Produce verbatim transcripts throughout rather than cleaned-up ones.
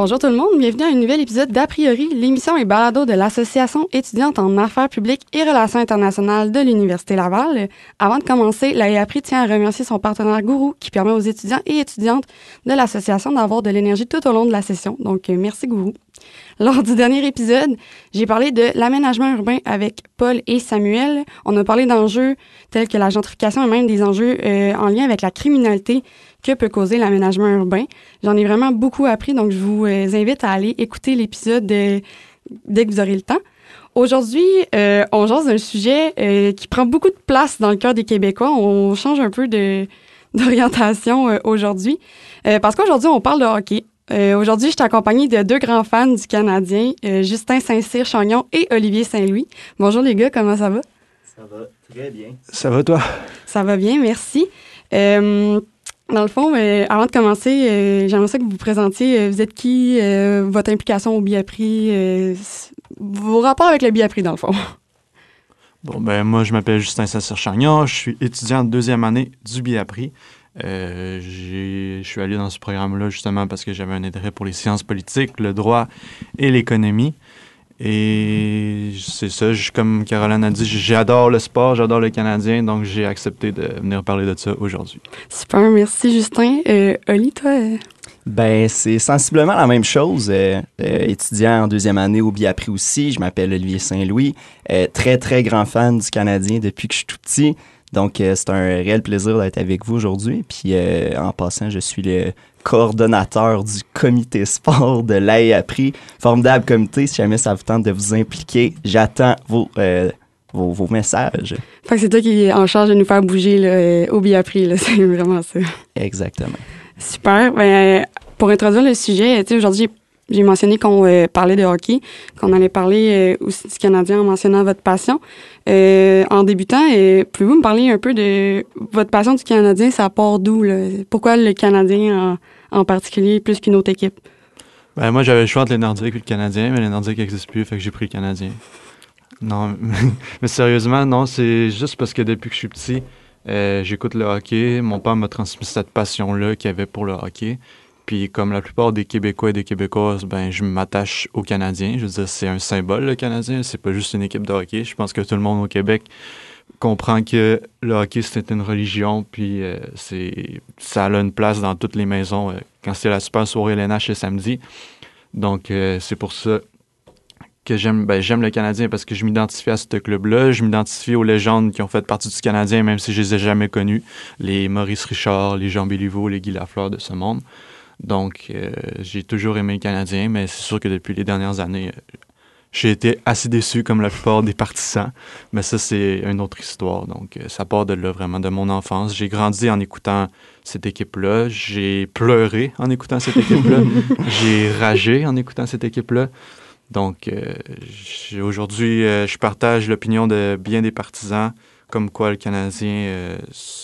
Bonjour tout le monde, bienvenue à un nouvel épisode d'A priori, l'émission et balado de l'Association étudiante en affaires publiques et relations internationales de l'Université Laval. Avant de commencer, l'A A P R I tient à remercier son partenaire Gourou qui permet aux étudiants et étudiantes de l'association d'avoir de l'énergie tout au long de la session. Donc, euh, merci Gourou. Lors du dernier épisode, j'ai parlé de l'aménagement urbain avec Paul et Samuel. On a parlé d'enjeux tels que la gentrification et même des enjeux euh, en lien avec la criminalité que peut causer l'aménagement urbain. J'en ai vraiment beaucoup appris, donc je vous euh, invite à aller écouter l'épisode de, dès que vous aurez le temps. Aujourd'hui, euh, on jase d'un sujet euh, qui prend beaucoup de place dans le cœur des Québécois. On change un peu de, d'orientation euh, aujourd'hui, euh, parce qu'aujourd'hui, on parle de hockey. Euh, aujourd'hui, je suis accompagnée de deux grands fans du Canadien, euh, Justin Saint-Cyr-Chagnon et Olivier Saint-Louis. Bonjour les gars, comment ça va? Ça va très bien. Ça va toi? Ça va bien, merci. Euh, dans le fond, euh, avant de commencer, euh, j'aimerais ça que vous vous présentiez. Euh, vous êtes qui? Euh, votre implication au B I A P R I? Euh, vos rapports avec le B I A P R I, dans le fond. Bon, ben moi, je m'appelle Justin Saint-Cyr-Chagnon. Je suis étudiant de deuxième année du B I A P R I. Euh, j'ai, je suis allé dans ce programme-là justement parce que j'avais un intérêt pour les sciences politiques, le droit et l'économie. Et c'est ça, je, comme Caroline a dit, j'adore le sport, j'adore le Canadien, donc j'ai accepté de venir parler de ça aujourd'hui. Super, merci Justin. Euh, Oli, toi? Euh... Ben, c'est sensiblement la même chose. Euh, euh, étudiant en deuxième année au B I A P R I aussi, je m'appelle Olivier Saint-Louis. Euh, très, très grand fan du Canadien depuis que je suis tout petit. Donc, euh, c'est un réel plaisir d'être avec vous aujourd'hui. Puis, euh, en passant, je suis le coordonnateur du comité sport de l'A A P R I. Formidable comité, si jamais ça vous tente de vous impliquer. J'attends vos, euh, vos, vos messages. Fait que c'est toi qui es en charge de nous faire bouger là, au B I A P R I, là. C'est vraiment ça. Exactement. Super. Ben, pour introduire le sujet, tu sais, aujourd'hui, j'ai mentionné qu'on euh, parlait de hockey, qu'on allait parler euh, aussi du Canadien en mentionnant votre passion. Euh, en débutant, euh, pouvez-vous me parler un peu de votre passion du Canadien? Ça part d'où, là? Pourquoi le Canadien en, en particulier plus qu'une autre équipe? Ben moi, j'avais le choix entre les Nordiques et le Canadien, mais les Nordiques n'existent plus, fait que j'ai pris le Canadien. Non, mais sérieusement, non, c'est juste parce que depuis que je suis petit, euh, j'écoute le hockey. Mon père m'a transmis cette passion-là qu'il y avait pour le hockey. Puis comme la plupart des Québécois et des Québécoises, ben je m'attache aux Canadiens. Je veux dire, c'est un symbole, le Canadien. C'est pas juste une équipe de hockey. Je pense que tout le monde au Québec comprend que le hockey, c'est une religion. Puis euh, c'est ça a une place dans toutes les maisons. Euh, quand c'est la super soirée L N H le samedi. Donc euh, c'est pour ça que j'aime ben, j'aime le Canadien parce que je m'identifie à ce club-là. Je m'identifie aux légendes qui ont fait partie du Canadien, même si je les ai jamais connus. Les Maurice Richard, les Jean Béliveau, les Guy Lafleur de ce monde. Donc, euh, j'ai toujours aimé le Canadien, mais c'est sûr que depuis les dernières années, euh, j'ai été assez déçu comme la plupart des partisans. Mais ça, c'est une autre histoire. Donc, euh, ça part de là, vraiment, de mon enfance. J'ai grandi en écoutant cette équipe-là. J'ai pleuré en écoutant cette équipe-là. J'ai ragé en écoutant cette équipe-là. Donc, euh, aujourd'hui, euh, je partage l'opinion de bien des partisans, comme quoi le Canadien, euh,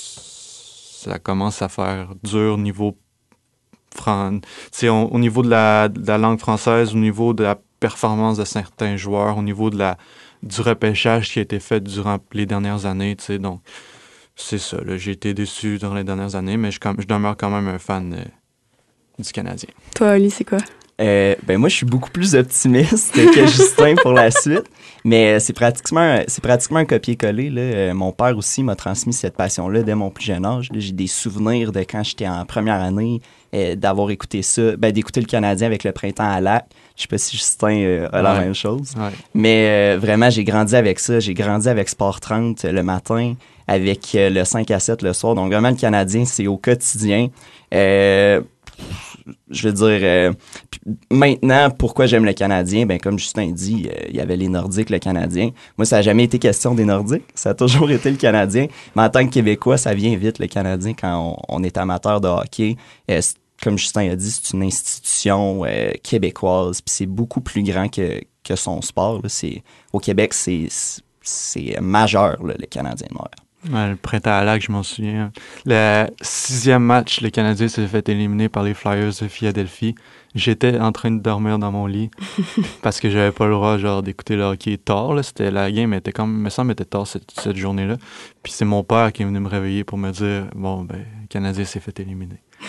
ça commence à faire dur niveau Fran- on, au niveau de la, de la langue française, au niveau de la performance de certains joueurs, au niveau de la, du repêchage qui a été fait durant les dernières années. Donc, c'est ça. Là, j'ai été déçu durant les dernières années, mais je, je demeure quand même un fan euh, du Canadien. Toi, Oli, c'est quoi? Euh, ben moi, je suis beaucoup plus optimiste que Justin pour la suite, mais c'est pratiquement, c'est pratiquement un copier-coller. Là. Euh, mon père aussi m'a transmis cette passion-là dès mon plus jeune âge. Là. J'ai des souvenirs de quand j'étais en première année, euh, d'avoir écouté ça, ben, d'écouter le Canadien avec le Printemps à Lac. Je sais pas si Justin euh, a ouais. la même chose, ouais. mais euh, vraiment, j'ai grandi avec ça. J'ai grandi avec Sport trente le matin, avec euh, le cinq à sept le soir. Donc vraiment, le Canadien, c'est au quotidien. Euh... Je veux dire, euh, maintenant, pourquoi j'aime le Canadien? Ben, comme Justin dit, euh, il y avait les Nordiques, le Canadien. Moi, ça n'a jamais été question des Nordiques. Ça a toujours été le Canadien. Mais en tant que Québécois, ça vient vite, le Canadien, quand on, on est amateur de hockey. Euh, comme Justin a dit, c'est une institution euh, québécoise. Puis c'est beaucoup plus grand que, que son sport. Là. C'est, au Québec, c'est, c'est majeur, là, le Canadien de Montréal. Ouais, le Printemps à Lac, je m'en souviens. Le sixième match, le Canadien s'est fait éliminer par les Flyers de Philadelphie. J'étais en train de dormir dans mon lit parce que j'avais pas le droit genre d'écouter le hockey tard. Là. C'était la game, était comme, me semble, était tard cette, cette journée-là. Puis c'est mon père qui est venu me réveiller pour me dire bon, ben, le Canadien s'est fait éliminer.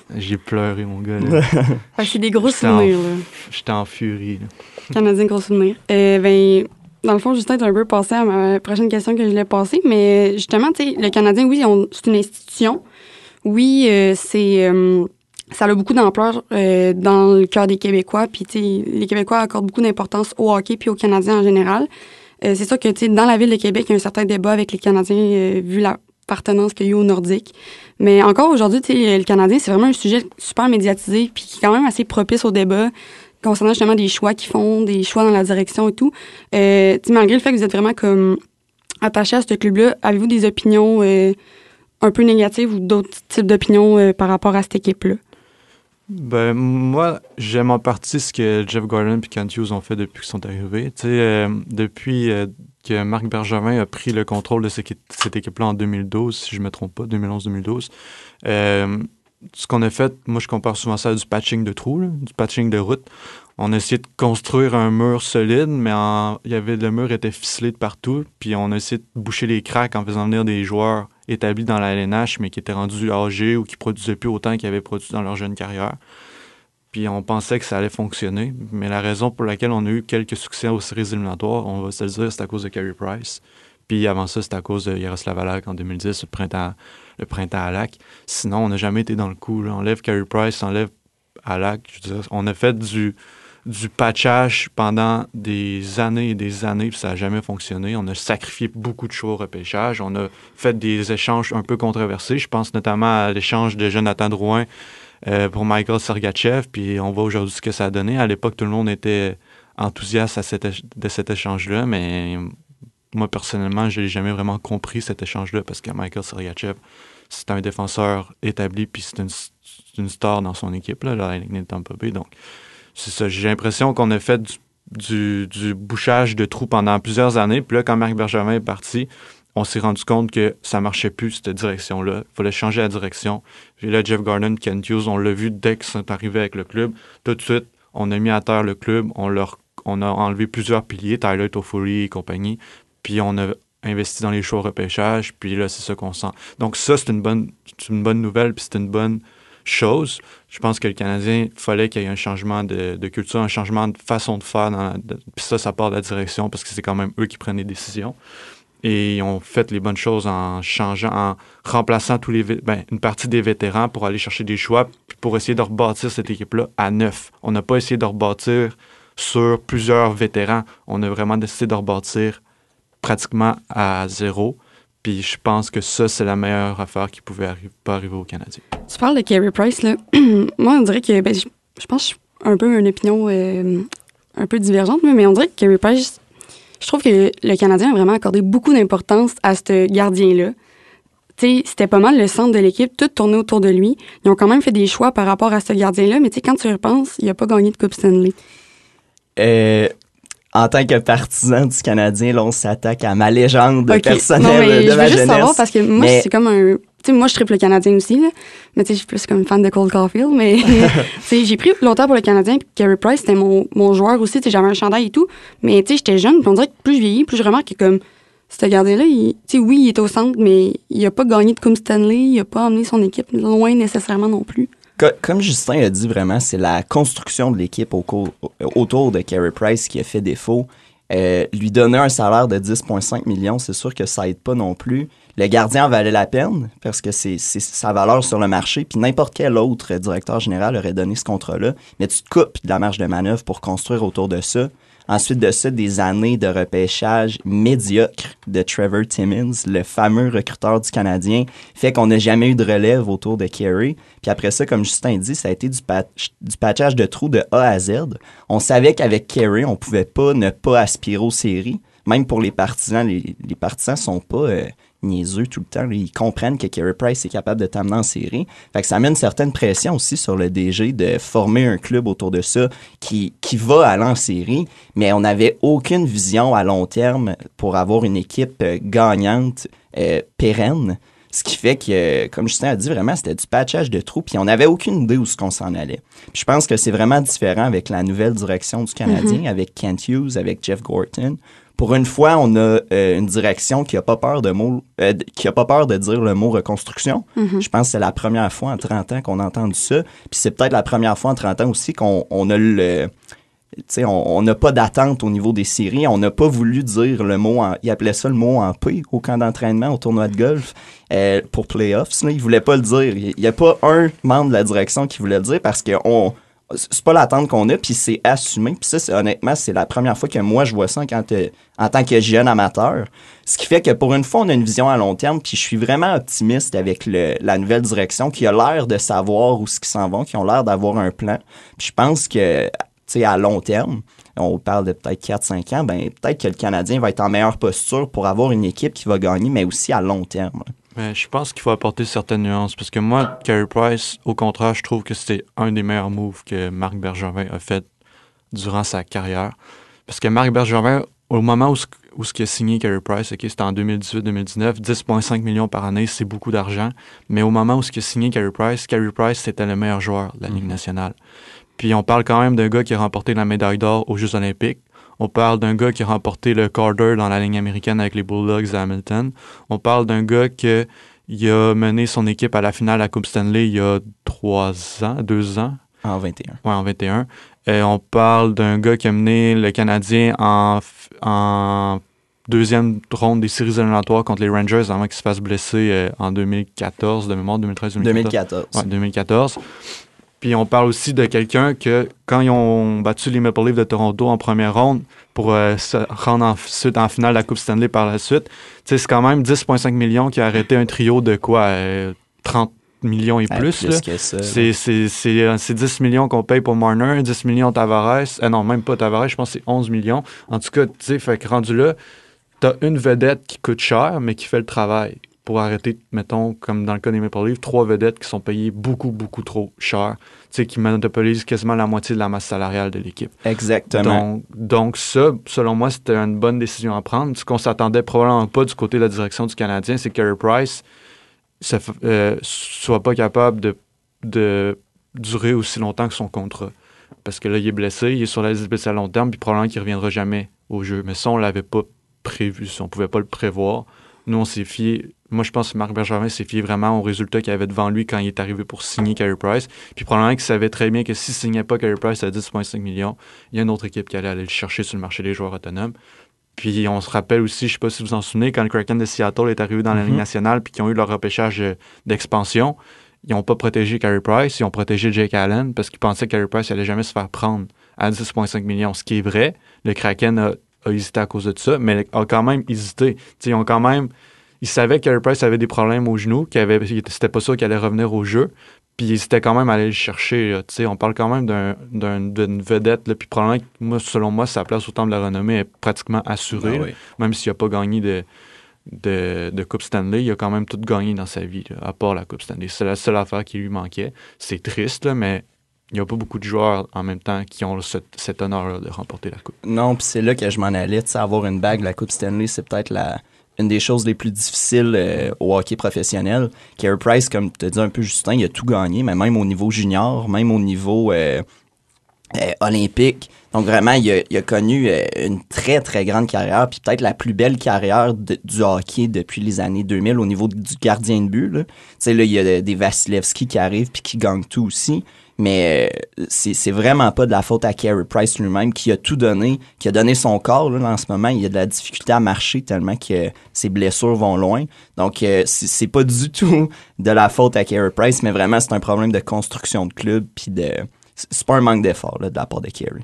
J'ai pleuré, mon gars. Là. Fait que c'est des gros J'étais en- souvenirs, là. J'étais en furie. Là. Canadien, gros souvenirs. Euh, ben, dans le fond, Justin est un peu passé à ma prochaine question que je voulais passer, mais justement, tu sais, le Canadien, oui, on- c'est une institution. Oui, euh, c'est... euh, ça a beaucoup d'ampleur euh, dans le cœur des Québécois, puis tu sais, les Québécois accordent beaucoup d'importance au hockey puis aux Canadiens en général. Euh, c'est sûr que, tu sais, dans la ville de Québec, il y a un certain débat avec les Canadiens euh, vu l'appartenance qu'il y a eu au Nordique. Mais encore aujourd'hui, tu sais, le Canadien, c'est vraiment un sujet super médiatisé puis qui est quand même assez propice au débat concernant justement des choix qu'ils font, des choix dans la direction et tout. Euh, tu sais, malgré le fait que vous êtes vraiment comme attaché à ce club-là, avez-vous des opinions euh, un peu négatives ou d'autres types d'opinions euh, par rapport à cette équipe-là? Ben, moi, j'aime en partie ce que Jeff Gordon et Kent Hughes ont fait depuis qu'ils sont arrivés. Tu sais, euh, depuis euh, que Marc Bergevin a pris le contrôle de cette, cette équipe-là en deux mille douze, si je ne me trompe pas, deux mille onze deux mille douze, euh, ce qu'on a fait, moi, je compare souvent ça à du patching de trous, là, du patching de route. On a essayé de construire un mur solide, mais en, il y avait, le mur était ficelé de partout, puis on a essayé de boucher les cracks en faisant venir des joueurs établis dans la L N H, mais qui étaient rendus âgés ou qui produisaient plus autant qu'ils avaient produit dans leur jeune carrière. Puis on pensait que ça allait fonctionner, mais la raison pour laquelle on a eu quelques succès aux séries éliminatoires, on va se le dire, c'est à cause de Carey Price. Puis avant ça, c'est à cause de Jaroslav Halak en deux mille dix, le printemps, le printemps Halak. Sinon, on n'a jamais été dans le coup. Là. On enlève Carey Price, on enlève Halak. Je veux dire, on a fait du, du patchage pendant des années et des années, puis ça n'a jamais fonctionné. On a sacrifié beaucoup de choix au repêchage. On a fait des échanges un peu controversés. Je pense notamment à l'échange de Jonathan Drouin euh, pour Michael Sergachev, puis on voit aujourd'hui ce que ça a donné. À l'époque, tout le monde était enthousiaste à cet éche- de cet échange-là, mais moi, personnellement, je n'ai jamais vraiment compris cet échange-là parce que Michael Sergachev, c'est un défenseur établi, puis c'est une, c'est une star dans son équipe, là, la Lightning de Tampa Bay. Donc, c'est ça. J'ai l'impression qu'on a fait du, du, du bouchage de trous pendant plusieurs années. Puis là, quand Marc Bergevin est parti, on s'est rendu compte que ça marchait plus, cette direction-là. Il fallait changer la direction. Puis là, Jeff Gordon, Kent Hughes, on l'a vu dès qu'ils sont arrivés avec le club. Tout de suite, on a mis à terre le club. On, leur, on a enlevé plusieurs piliers, Tyler Toffoli et compagnie. Puis on a investi dans les choix au repêchage. Puis là, c'est ça qu'on sent. Donc ça, c'est une bonne, c'est une bonne nouvelle, puis c'est une bonne chose. Je pense que le Canadien, il fallait qu'il y ait un changement de, de culture, un changement de façon de faire. Dans la, de, puis ça, ça part de la direction parce que c'est quand même eux qui prennent les décisions. Et ils ont fait les bonnes choses en changeant, en remplaçant tous les, ben, une partie des vétérans pour aller chercher des choix, puis pour essayer de rebâtir cette équipe-là à neuf. On n'a pas essayé de rebâtir sur plusieurs vétérans. On a vraiment décidé de rebâtir pratiquement à zéro. Puis je pense que ça, c'est la meilleure affaire qui pouvait arri- pas arriver aux Canadiens. Tu parles de Carey Price, là. Moi, on dirait que, ben, je, je pense que je suis un peu une opinion euh, un peu divergente, mais on dirait que Carey Price, je trouve que le Canadien a vraiment accordé beaucoup d'importance à ce gardien-là. Tu sais, c'était pas mal le centre de l'équipe, tout tournait autour de lui. Ils ont quand même fait des choix par rapport à ce gardien-là, mais tu sais, quand tu y repenses, il a pas gagné de Coupe Stanley. Euh, en tant que partisan du Canadien, là, on s'attaque à ma légende Okay. personnelle Non, mais de je ma veux juste jeunesse. savoir, parce que moi, Mais- c'est comme un... Tu sais, moi, je triple le Canadien aussi, là. Mais tu sais, je suis plus comme fan de Cole Caulfield, mais... tu sais, j'ai pris longtemps pour le Canadien, puis Carey Price, c'était mon, mon joueur aussi. Tu sais, j'avais un chandail et tout. Mais tu sais, j'étais jeune, puis on dirait que plus je vieillis, plus je remarque que comme... Ce gardien-là, il- tu sais, oui, il était au centre, mais il a pas gagné de Coupe Stanley, il a pas emmené son équipe loin nécessairement non plus. Co- Comme Justin a dit vraiment, c'est la construction de l'équipe au cours- autour de Carey Price qui a fait défaut. Euh, lui donner un salaire de dix virgule cinq millions, c'est sûr que ça aide pas non plus. Le gardien en valait la peine parce que c'est, c'est sa valeur sur le marché. Puis n'importe quel autre directeur général aurait donné ce contrat-là. Mais tu te coupes de la marge de manœuvre pour construire autour de ça. Ensuite de ça, des années de repêchage médiocre de Trevor Timmins, le fameux recruteur du Canadien, fait qu'on n'a jamais eu de relève autour de Carey. Puis après ça, comme Justin dit, ça a été du, patch, du patchage de trous de A à Z. On savait qu'avec Carey, on pouvait pas ne pas aspirer aux séries. Même pour les partisans, les, les partisans sont pas euh, niaiseux tout le temps. Là. Ils comprennent que Carey Price est capable de t'amener en série. Fait que ça met une certaine pression aussi sur le D G de former un club autour de ça qui, qui va aller en série. Mais on n'avait aucune vision à long terme pour avoir une équipe euh, gagnante, euh, pérenne. Ce qui fait que, euh, comme Justin a dit, vraiment, c'était du patchage de trous. Puis on n'avait aucune idée où ce qu'on s'en allait. Puis je pense que c'est vraiment différent avec la nouvelle direction du Canadien, mm-hmm. avec Kent Hughes, avec Jeff Gorton. pour une fois, on a euh, une direction qui a pas peur de mots, euh, qui a pas peur de dire le mot reconstruction. Mm-hmm. Je pense que c'est la première fois en trente ans qu'on a entendu ça. Puis c'est peut-être la première fois en trente ans aussi qu'on on a le... Tu sais, on n'a pas d'attente au niveau des séries. On n'a pas voulu dire le mot, en, ils appelaient ça le mot en P au camp d'entraînement, au tournoi de golf, euh, pour playoffs. Là, ils ne voulaient pas le dire. Il n'y a pas un membre de la direction qui voulait le dire parce que on, c'est pas l'attente qu'on a, puis c'est assumé. Puis ça, c'est, honnêtement, c'est la première fois que moi, je vois ça quand, euh, en tant que jeune amateur. Ce qui fait que pour une fois, on a une vision à long terme, puis je suis vraiment optimiste avec le, la nouvelle direction qui a l'air de savoir où ce qu'ils s'en vont, qui ont l'air d'avoir un plan. Puis je pense que... T'sais, à long terme, on parle de peut-être quatre à cinq ans, ben, peut-être que le Canadien va être en meilleure posture pour avoir une équipe qui va gagner, mais aussi à long terme. Mais je pense qu'il faut apporter certaines nuances, parce que moi, Carey Price, au contraire, je trouve que c'était un des meilleurs moves que Marc Bergevin a fait durant sa carrière. Parce que Marc Bergevin, au moment où, où ce qui a signé Carey Price, okay, c'était en deux mille dix-huit deux mille dix-neuf, dix virgule cinq millions par année, c'est beaucoup d'argent. Mais au moment où ce qui a signé Carey Price, Carey Price, c'était le meilleur joueur de la Ligue nationale. Puis on parle quand même d'un gars qui a remporté la médaille d'or aux Jeux olympiques. On parle d'un gars qui a remporté le Calder dans la ligne américaine avec les Bulldogs à Hamilton. On parle d'un gars qui a mené son équipe à la finale à la Coupe Stanley il y a trois ans, deux ans. En vingt et un. Oui, en vingt et un. Et on parle d'un gars qui a mené le Canadien en, en deuxième ronde des séries éliminatoires contre les Rangers avant qu'il se fasse blesser euh, en deux mille quatorze, de mémoire, deux mille treize deux mille quatorze. deux mille quatorze. Ouais, deux mille quatorze. Puis on parle aussi de quelqu'un que, quand ils ont battu les Maple Leafs de Toronto en première ronde pour euh, se rendre ensuite en finale de la Coupe Stanley par la suite, c'est quand même dix virgule cinq millions qui a arrêté un trio de quoi, euh, trente millions et plus. Ah, plus là. que ça. C'est, c'est, c'est, c'est dix millions qu'on paye pour Marner, dix millions Tavares. Euh, non, même pas Tavares, je pense que c'est onze millions. En tout cas, tu sais, fait que rendu là, t'as une vedette qui coûte cher, mais qui fait le travail. Pour arrêter, mettons, comme dans le cas des Maple Leafs, trois vedettes qui sont payées beaucoup, beaucoup trop cher, tu sais, qui monopolisent quasiment la moitié de la masse salariale de l'équipe. Exactement. Donc, donc ça, selon moi, c'était une bonne décision à prendre. Ce qu'on s'attendait probablement pas du côté de la direction du Canadien, c'est que Carey Price ne euh, soit pas capable de, de durer aussi longtemps que son contrat. Parce que là, il est blessé, il est sur la liste blessée à long terme, puis probablement qu'il ne reviendra jamais au jeu. Mais ça, on ne l'avait pas prévu, ça, on ne pouvait pas le prévoir. Nous, on s'est fié... Moi, je pense que Marc Bergevin s'est fié vraiment au résultat qu'il avait devant lui quand il est arrivé pour signer Carey Price. Puis probablement qu'il savait très bien que s'il ne signait pas Carey Price à dix virgule cinq millions, il y a une autre équipe qui allait aller le chercher sur le marché des joueurs autonomes. Puis on se rappelle aussi, je ne sais pas si vous vous en souvenez, quand le Kraken de Seattle est arrivé dans la mm-hmm. Ligue nationale puis qu'ils ont eu leur repêchage d'expansion, ils n'ont pas protégé Carey Price, ils ont protégé Jake Allen parce qu'ils pensaient que Carey Price n'allait jamais se faire prendre à dix virgule cinq millions. Ce qui est vrai, le Kraken a, a hésité à cause de ça, mais a quand même hésité. T'sais, ils ont quand même... Ils savaient que Carey Price avait des problèmes au genou, qu'il avait, c'était pas sûr qu'il allait revenir au jeu, puis ils étaient quand même allés le chercher. On parle quand même d'un, d'un, d'une vedette, là, puis probablement, moi, selon moi, sa place au temple de la renommée est pratiquement assurée, ah oui. Même s'il n'a pas gagné de, de, de Coupe Stanley, il a quand même tout gagné dans sa vie, là, à part la Coupe Stanley. C'est la seule affaire qui lui manquait. C'est triste, là, mais il n'y a pas beaucoup de joueurs en même temps qui ont ce, cet honneur de remporter la Coupe. Non, puis c'est là que je m'en allais. Avoir une bague, la Coupe Stanley, c'est peut-être la... une des choses les plus difficiles euh, au hockey professionnel. Carey Price, comme tu as dit un peu, Justin, il a tout gagné, mais même au niveau junior, même au niveau euh, euh, olympique. Donc vraiment, il a, il a connu euh, une très, très grande carrière, puis peut-être la plus belle carrière de, du hockey depuis les années deux mille au niveau du gardien de but. Tu sais, là, il y a des Vasilevski qui arrivent puis qui gagnent tout aussi. Mais euh, c'est, c'est vraiment pas de la faute à Carey Price lui-même qui a tout donné, qui a donné son corps. Là, en ce moment, il a de la difficulté à marcher tellement que ses blessures vont loin. Donc, euh, c'est, c'est pas du tout de la faute à Carey Price, mais vraiment, c'est un problème de construction de club. Puis de, c'est pas un manque d'effort là, de la part de Carey.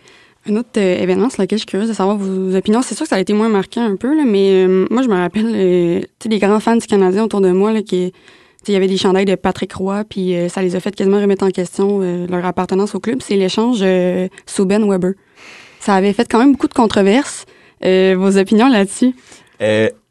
Un autre euh, événement sur lequel je suis curieuse de savoir vos opinions, c'est sûr que ça a été moins marquant un peu, là, mais euh, moi, je me rappelle euh, les grands fans du Canadien autour de moi là, qui... Il y avait des chandails de Patrick Roy, puis euh, ça les a fait quasiment remettre en question euh, leur appartenance au club. C'est l'échange euh, Subban-Weber. Ça avait fait quand même beaucoup de controverses. Euh, vos opinions là-dessus? Euh,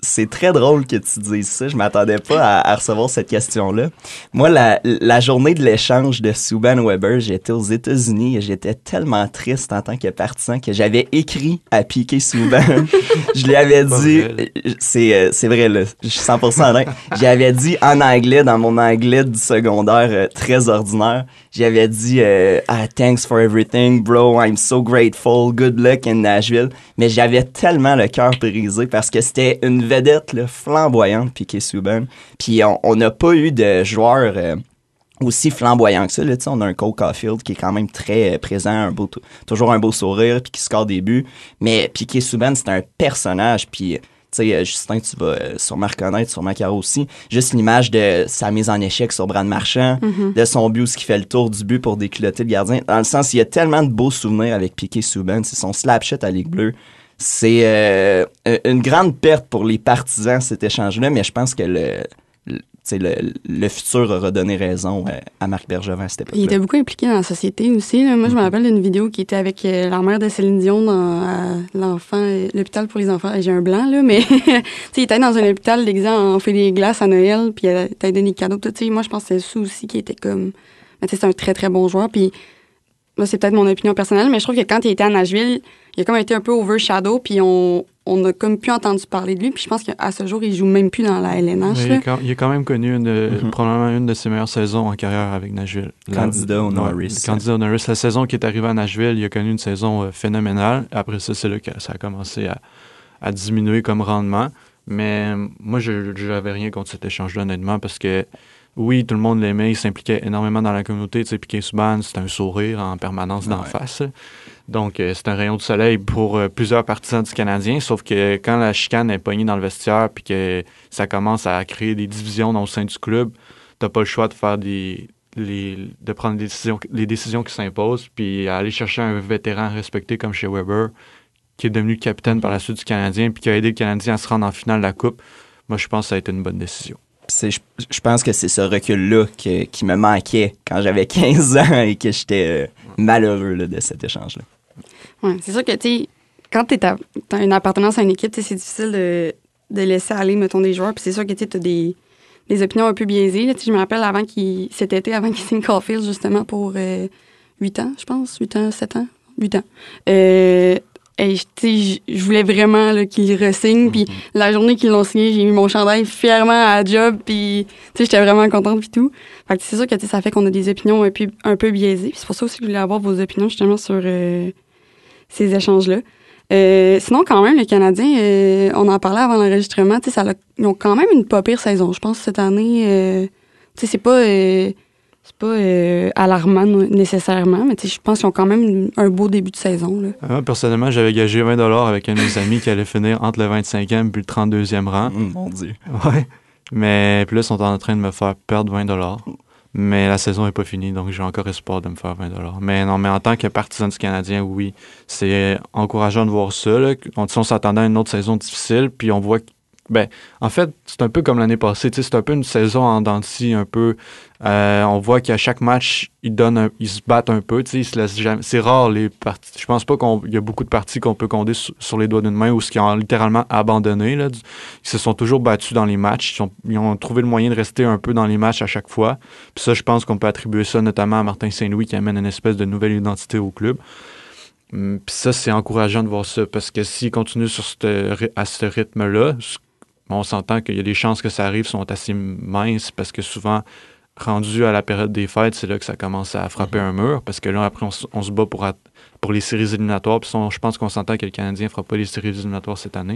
c'est très drôle que tu dises ça. Je m'attendais pas à, à recevoir cette question-là. Moi, la, la journée de l'échange de Subban Weber, j'étais aux États-Unis et j'étais tellement triste en tant que partisan que j'avais écrit à Piquet Subban. Je lui avais dit, c'est, euh, c'est vrai, là, je suis cent pour cent honnête. J'avais dit en anglais, dans mon anglais du secondaire euh, très ordinaire, j'avais dit euh, ah, thanks for everything, bro. I'm so grateful. Good luck in Nashville. Mais j'avais tellement le cœur brisé parce que c'était une vedette là, flamboyante, Piquet Subban. Puis on n'a pas eu de joueur euh, aussi flamboyant que ça. Là, on a un Cole Caulfield qui est quand même très euh, présent, un beau t- toujours un beau sourire, puis qui score des buts. Mais Piquet Subban, c'est un personnage. Puis tu sais, Justin, tu vas euh, sûrement reconnaître, sûrement Caro aussi, juste l'image de sa mise en échec sur Brad Marchand, mm-hmm. de son but où il fait le tour du but pour déculotter le gardien. Dans le sens, il y a tellement de beaux souvenirs avec Piquet Subban. C'est son slap shot à Ligue bleue. C'est euh, une grande perte pour les partisans, cet échange-là, mais je pense que le, le, le, le futur aura donné raison à Marc Bergevin à cette époque-là. Il était beaucoup impliqué dans la société aussi. Là. Moi, je me rappelle d'une vidéo qui était avec euh, la mère de Céline Dion dans euh, l'enfant, euh, l'hôpital pour les enfants. J'ai un blanc, là, mais il était dans un hôpital déguisé en fait des glaces à Noël, puis il avait donné des cadeaux. Tout, moi, je pense que c'est ça aussi qui était comme... C'est un très, très bon joueur, puis là, c'est peut-être mon opinion personnelle, mais je trouve que quand il était à Nashville, il a comme été un peu overshadow, puis on, on a comme plus entendu parler de lui, puis je pense qu'à ce jour, il joue même plus dans la L N H. Il, est quand, il a quand même connu une, mm-hmm. probablement une de ses meilleures saisons en carrière avec Nashville. Candidat au Norris. Ouais, candidat au Norris. La saison qui est arrivée à Nashville, il a connu une saison euh, phénoménale. Après ça, c'est là que ça a commencé à, à diminuer comme rendement. Mais moi, je n'avais rien contre cet échange-là, honnêtement, parce que oui, tout le monde l'aimait, il s'impliquait énormément dans la communauté. Tu sais, Piquet Subban, c'est un sourire en permanence d'en ouais. face. Donc, euh, c'est un rayon de soleil pour euh, plusieurs partisans du Canadien, sauf que quand la chicane est pognée dans le vestiaire puis que ça commence à créer des divisions au sein du club, t'as pas le choix de faire des... Les, de prendre des décisions, les décisions qui s'imposent puis aller chercher un vétéran respecté comme chez Weber, qui est devenu capitaine par la suite du Canadien puis qui a aidé le Canadien à se rendre en finale de la Coupe. Moi, je pense que ça a été une bonne décision. C'est, je, je pense que c'est ce recul-là que, qui me manquait quand j'avais quinze ans et que j'étais euh, malheureux là, de cet échange-là. Oui, c'est sûr que, tu sais, quand tu as une appartenance à une équipe, c'est difficile de, de laisser aller, mettons, des joueurs. Puis c'est sûr que tu as des, des opinions un peu biaisées. Là. Je me rappelle avant qu'il, cet été, avant qu'il signe Caulfield, justement, pour euh, huit ans, je pense. huit ans, sept ans? huit ans. Euh, Et je voulais vraiment là, qu'ils re-signent. Puis mm-hmm. la journée qu'ils l'ont signé, j'ai mis mon chandail fièrement à la job. Puis j'étais vraiment contente. Puis tout. Fait que c'est sûr que ça fait qu'on a des opinions un peu, un peu biaisées. Puis c'est pour ça aussi que je voulais avoir vos opinions justement sur euh, ces échanges-là. Euh, sinon, quand même, les Canadiens, euh, on en parlait avant l'enregistrement. Ça a, ils ont quand même une pas pire saison. Je pense cette année, euh, c'est pas... Euh, C'est pas euh, alarmant nécessairement, mais je pense qu'ils ont quand même un beau début de saison. Là. Ah, personnellement, j'avais gagé vingt dollars avec un de mes amis qui allait finir entre le vingt-cinquième et le trente-deuxième rang. Mmh, mon Dieu. Ouais. Mais puis là, ils sont en train de me faire perdre vingt dollars. Mais la saison n'est pas finie, donc j'ai encore espoir de me faire vingt dollars. Mais non, mais en tant que partisan du Canadien, oui, c'est encourageant de voir ça. Là. On, on s'attendait à une autre saison difficile, puis on voit que ben, en fait, c'est un peu comme l'année passée. C'est un peu une saison en dents de scie, un peu. Euh, on voit qu'à chaque match, ils, donnent un, ils se battent un peu. Ils se laissent jamais. C'est rare, les parties. Je pense pas qu'il y a beaucoup de parties qu'on peut compter sur, sur les doigts d'une main ou ce qui ont littéralement abandonné. Là. Ils se sont toujours battus dans les matchs. Ils ont, ils ont trouvé le moyen de rester un peu dans les matchs à chaque fois. Puis ça, je pense qu'on peut attribuer ça notamment à Martin Saint-Louis qui amène une espèce de nouvelle identité au club. Puis ça, c'est encourageant de voir ça parce que s'ils continuent sur cette, à ce rythme-là, on s'entend qu'il y a des chances que ça arrive sont assez minces parce que souvent, rendu à la période des fêtes, c'est là que ça commence à frapper mm-hmm. un mur parce que là, après, on, on se bat pour, pour les séries éliminatoires. Puis on, je pense qu'on s'entend que le Canadien ne fera pas les séries éliminatoires cette année.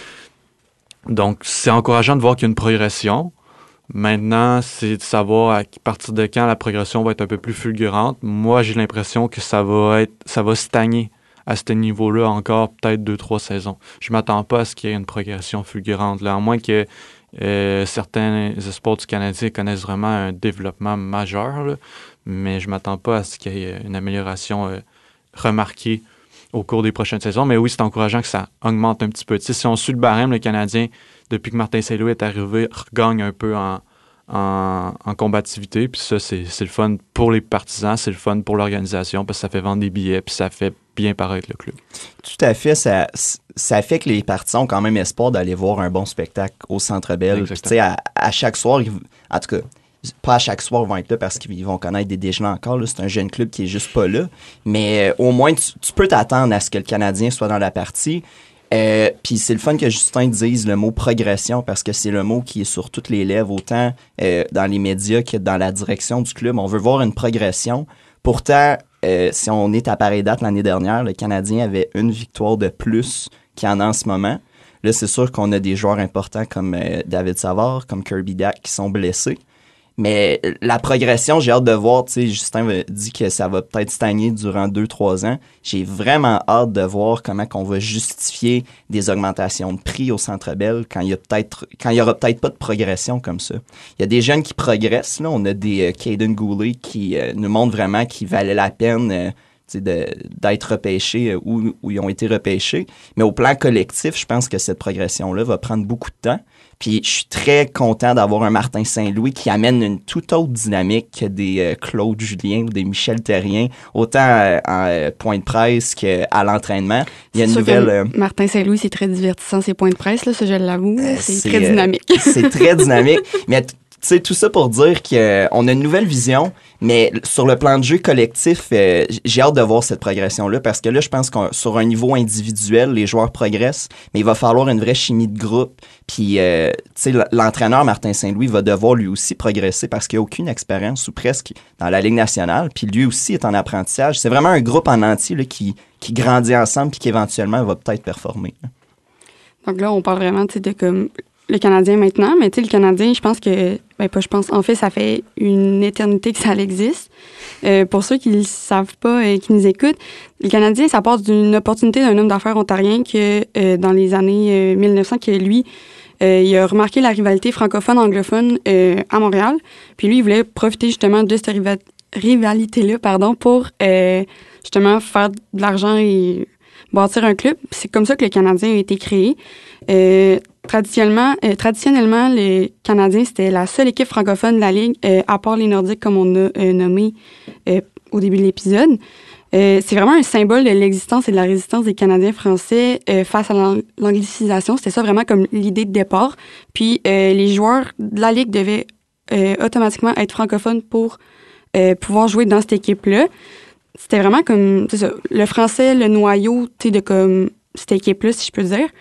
Donc, c'est encourageant de voir qu'il y a une progression. Maintenant, c'est de savoir à partir de quand la progression va être un peu plus fulgurante. Moi, j'ai l'impression que ça va être, ça va stagner à ce niveau-là encore peut-être deux, trois saisons. Je ne m'attends pas à ce qu'il y ait une progression fulgurante, là, à moins que euh, certains espoirs du Canadien connaissent vraiment un développement majeur, là, mais je ne m'attends pas à ce qu'il y ait une amélioration euh, remarquée au cours des prochaines saisons. Mais oui, c'est encourageant que ça augmente un petit peu. Tu sais, si on suit le barème, le Canadien, depuis que Martin Saint-Louis est arrivé, regagne un peu en, en, en combativité. Puis ça, c'est, c'est le fun pour les partisans, c'est le fun pour l'organisation parce que ça fait vendre des billets puis ça fait bien paraître le club. Tout à fait. Ça, ça fait que les partisans ont quand même espoir d'aller voir un bon spectacle au Centre Bell. Tu sais, à, à chaque soir, ils, en tout cas, pas à chaque soir, ils vont être là parce qu'ils vont connaître des déjeuners encore. Là. C'est un jeune club qui est juste pas là. Mais euh, au moins, tu, tu peux t'attendre à ce que le Canadien soit dans la partie. Euh, Puis c'est le fun que Justin dise le mot progression parce que c'est le mot qui est sur toutes les lèvres, autant euh, dans les médias que dans la direction du club. On veut voir une progression. Pourtant, euh, si on est à pareille date l'année dernière, le Canadien avait une victoire de plus qu'il y en a en ce moment. Là, c'est sûr qu'on a des joueurs importants comme euh, David Savard, comme Kirby Dack qui sont blessés. Mais la progression, j'ai hâte de voir. Tu sais, Justin dit que ça va peut-être stagner durant deux trois ans. J'ai vraiment hâte de voir comment on va justifier des augmentations de prix au Centre Bell quand il y a peut-être, quand il y aura peut-être pas de progression comme ça. Il y a des jeunes qui progressent. Là. On a des euh, Caden Goulet qui euh, nous montrent vraiment qu'il valait la peine euh, de, d'être repêchés euh, où, où ils ont été repêchés. Mais au plan collectif, je pense que cette progression-là va prendre beaucoup de temps. Puis je suis très content d'avoir un Martin Saint-Louis qui amène une toute autre dynamique que des euh, Claude Julien ou des Michel Terrien, autant euh, en euh, point de presse qu'à l'entraînement. Il y a une nouvelle... Euh, Martin Saint-Louis, c'est très divertissant, ses points de presse, là, ça je l'avoue. Euh, c'est, c'est très dynamique. Euh, c'est très dynamique. Mais tu sais, tout ça pour dire qu'on a une nouvelle vision, mais sur le plan de jeu collectif, euh, j'ai hâte de voir cette progression-là parce que là, je pense que sur un niveau individuel, les joueurs progressent, mais il va falloir une vraie chimie de groupe. Puis, euh, tu sais, l'entraîneur Martin Saint-Louis va devoir lui aussi progresser parce qu'il n'a aucune expérience ou presque dans la Ligue nationale. Puis lui aussi est en apprentissage. C'est vraiment un groupe en entier là, qui, qui grandit ensemble puis qui éventuellement va peut-être performer. Là. Donc là, on parle vraiment de comme le Canadien maintenant, mais tu sais, le Canadien, je pense que, ben pas je pense, en fait, ça fait une éternité que ça existe. Euh, pour ceux qui ne le savent pas et qui nous écoutent, le Canadien, ça part d'une opportunité d'un homme d'affaires ontarien que, euh, dans les années euh, mille neuf cents, que lui, euh, il a remarqué la rivalité francophone-anglophone euh, à Montréal. Puis lui, il voulait profiter justement de cette riva- rivalité-là, pardon, pour euh, justement faire de l'argent et bâtir un club. C'est comme ça que le Canadien a été créé. Euh, traditionnellement, euh, traditionnellement, les Canadiens, c'était la seule équipe francophone de la Ligue, euh, à part les Nordiques, comme on a euh, nommé euh, au début de l'épisode. Euh, c'est vraiment un symbole de l'existence et de la résistance des Canadiens français euh, face à l'ang- l'anglicisation. C'était ça vraiment comme l'idée de départ. Puis euh, les joueurs de la Ligue devaient euh, automatiquement être francophones pour euh, pouvoir jouer dans cette équipe-là. C'était vraiment comme, c'est ça, le français, le noyau, tu sais, de comme cette équipe-là, si je peux dire.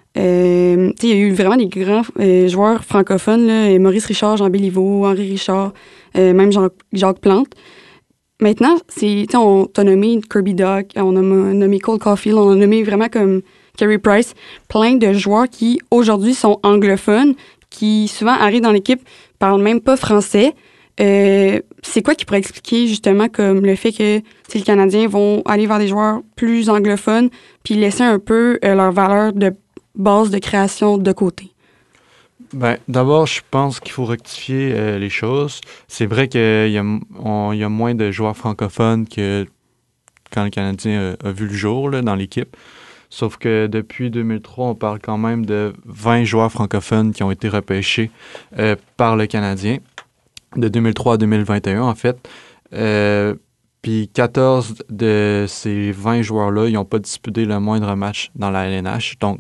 Euh, il y a eu vraiment des grands euh, joueurs francophones, là, Maurice Richard, Jean Béliveau, Henri Richard, euh, même Jean, Jacques Plante. Maintenant, c'est, on a nommé Kirby Dack, on a nommé Cole Caulfield, on a nommé vraiment comme Carey Price, plein de joueurs qui, aujourd'hui, sont anglophones, qui souvent arrivent dans l'équipe, parlent même pas français. Euh, c'est quoi qui pourrait expliquer justement comme le fait que les Canadiens vont aller vers des joueurs plus anglophones puis laisser un peu euh, leur valeur de base de création de côté? Ben, d'abord, je pense qu'il faut rectifier euh, les choses. C'est vrai qu'il y a, on, y a moins de joueurs francophones que quand le Canadien a, a vu le jour là, dans l'équipe. Sauf que depuis deux mille trois, on parle quand même de vingt joueurs francophones qui ont été repêchés euh, par le Canadien, de deux mille trois à deux mille vingt et un en fait. Euh, Puis quatorze de ces vingt joueurs-là, ils n'ont pas disputé le moindre match dans la L N H. Donc,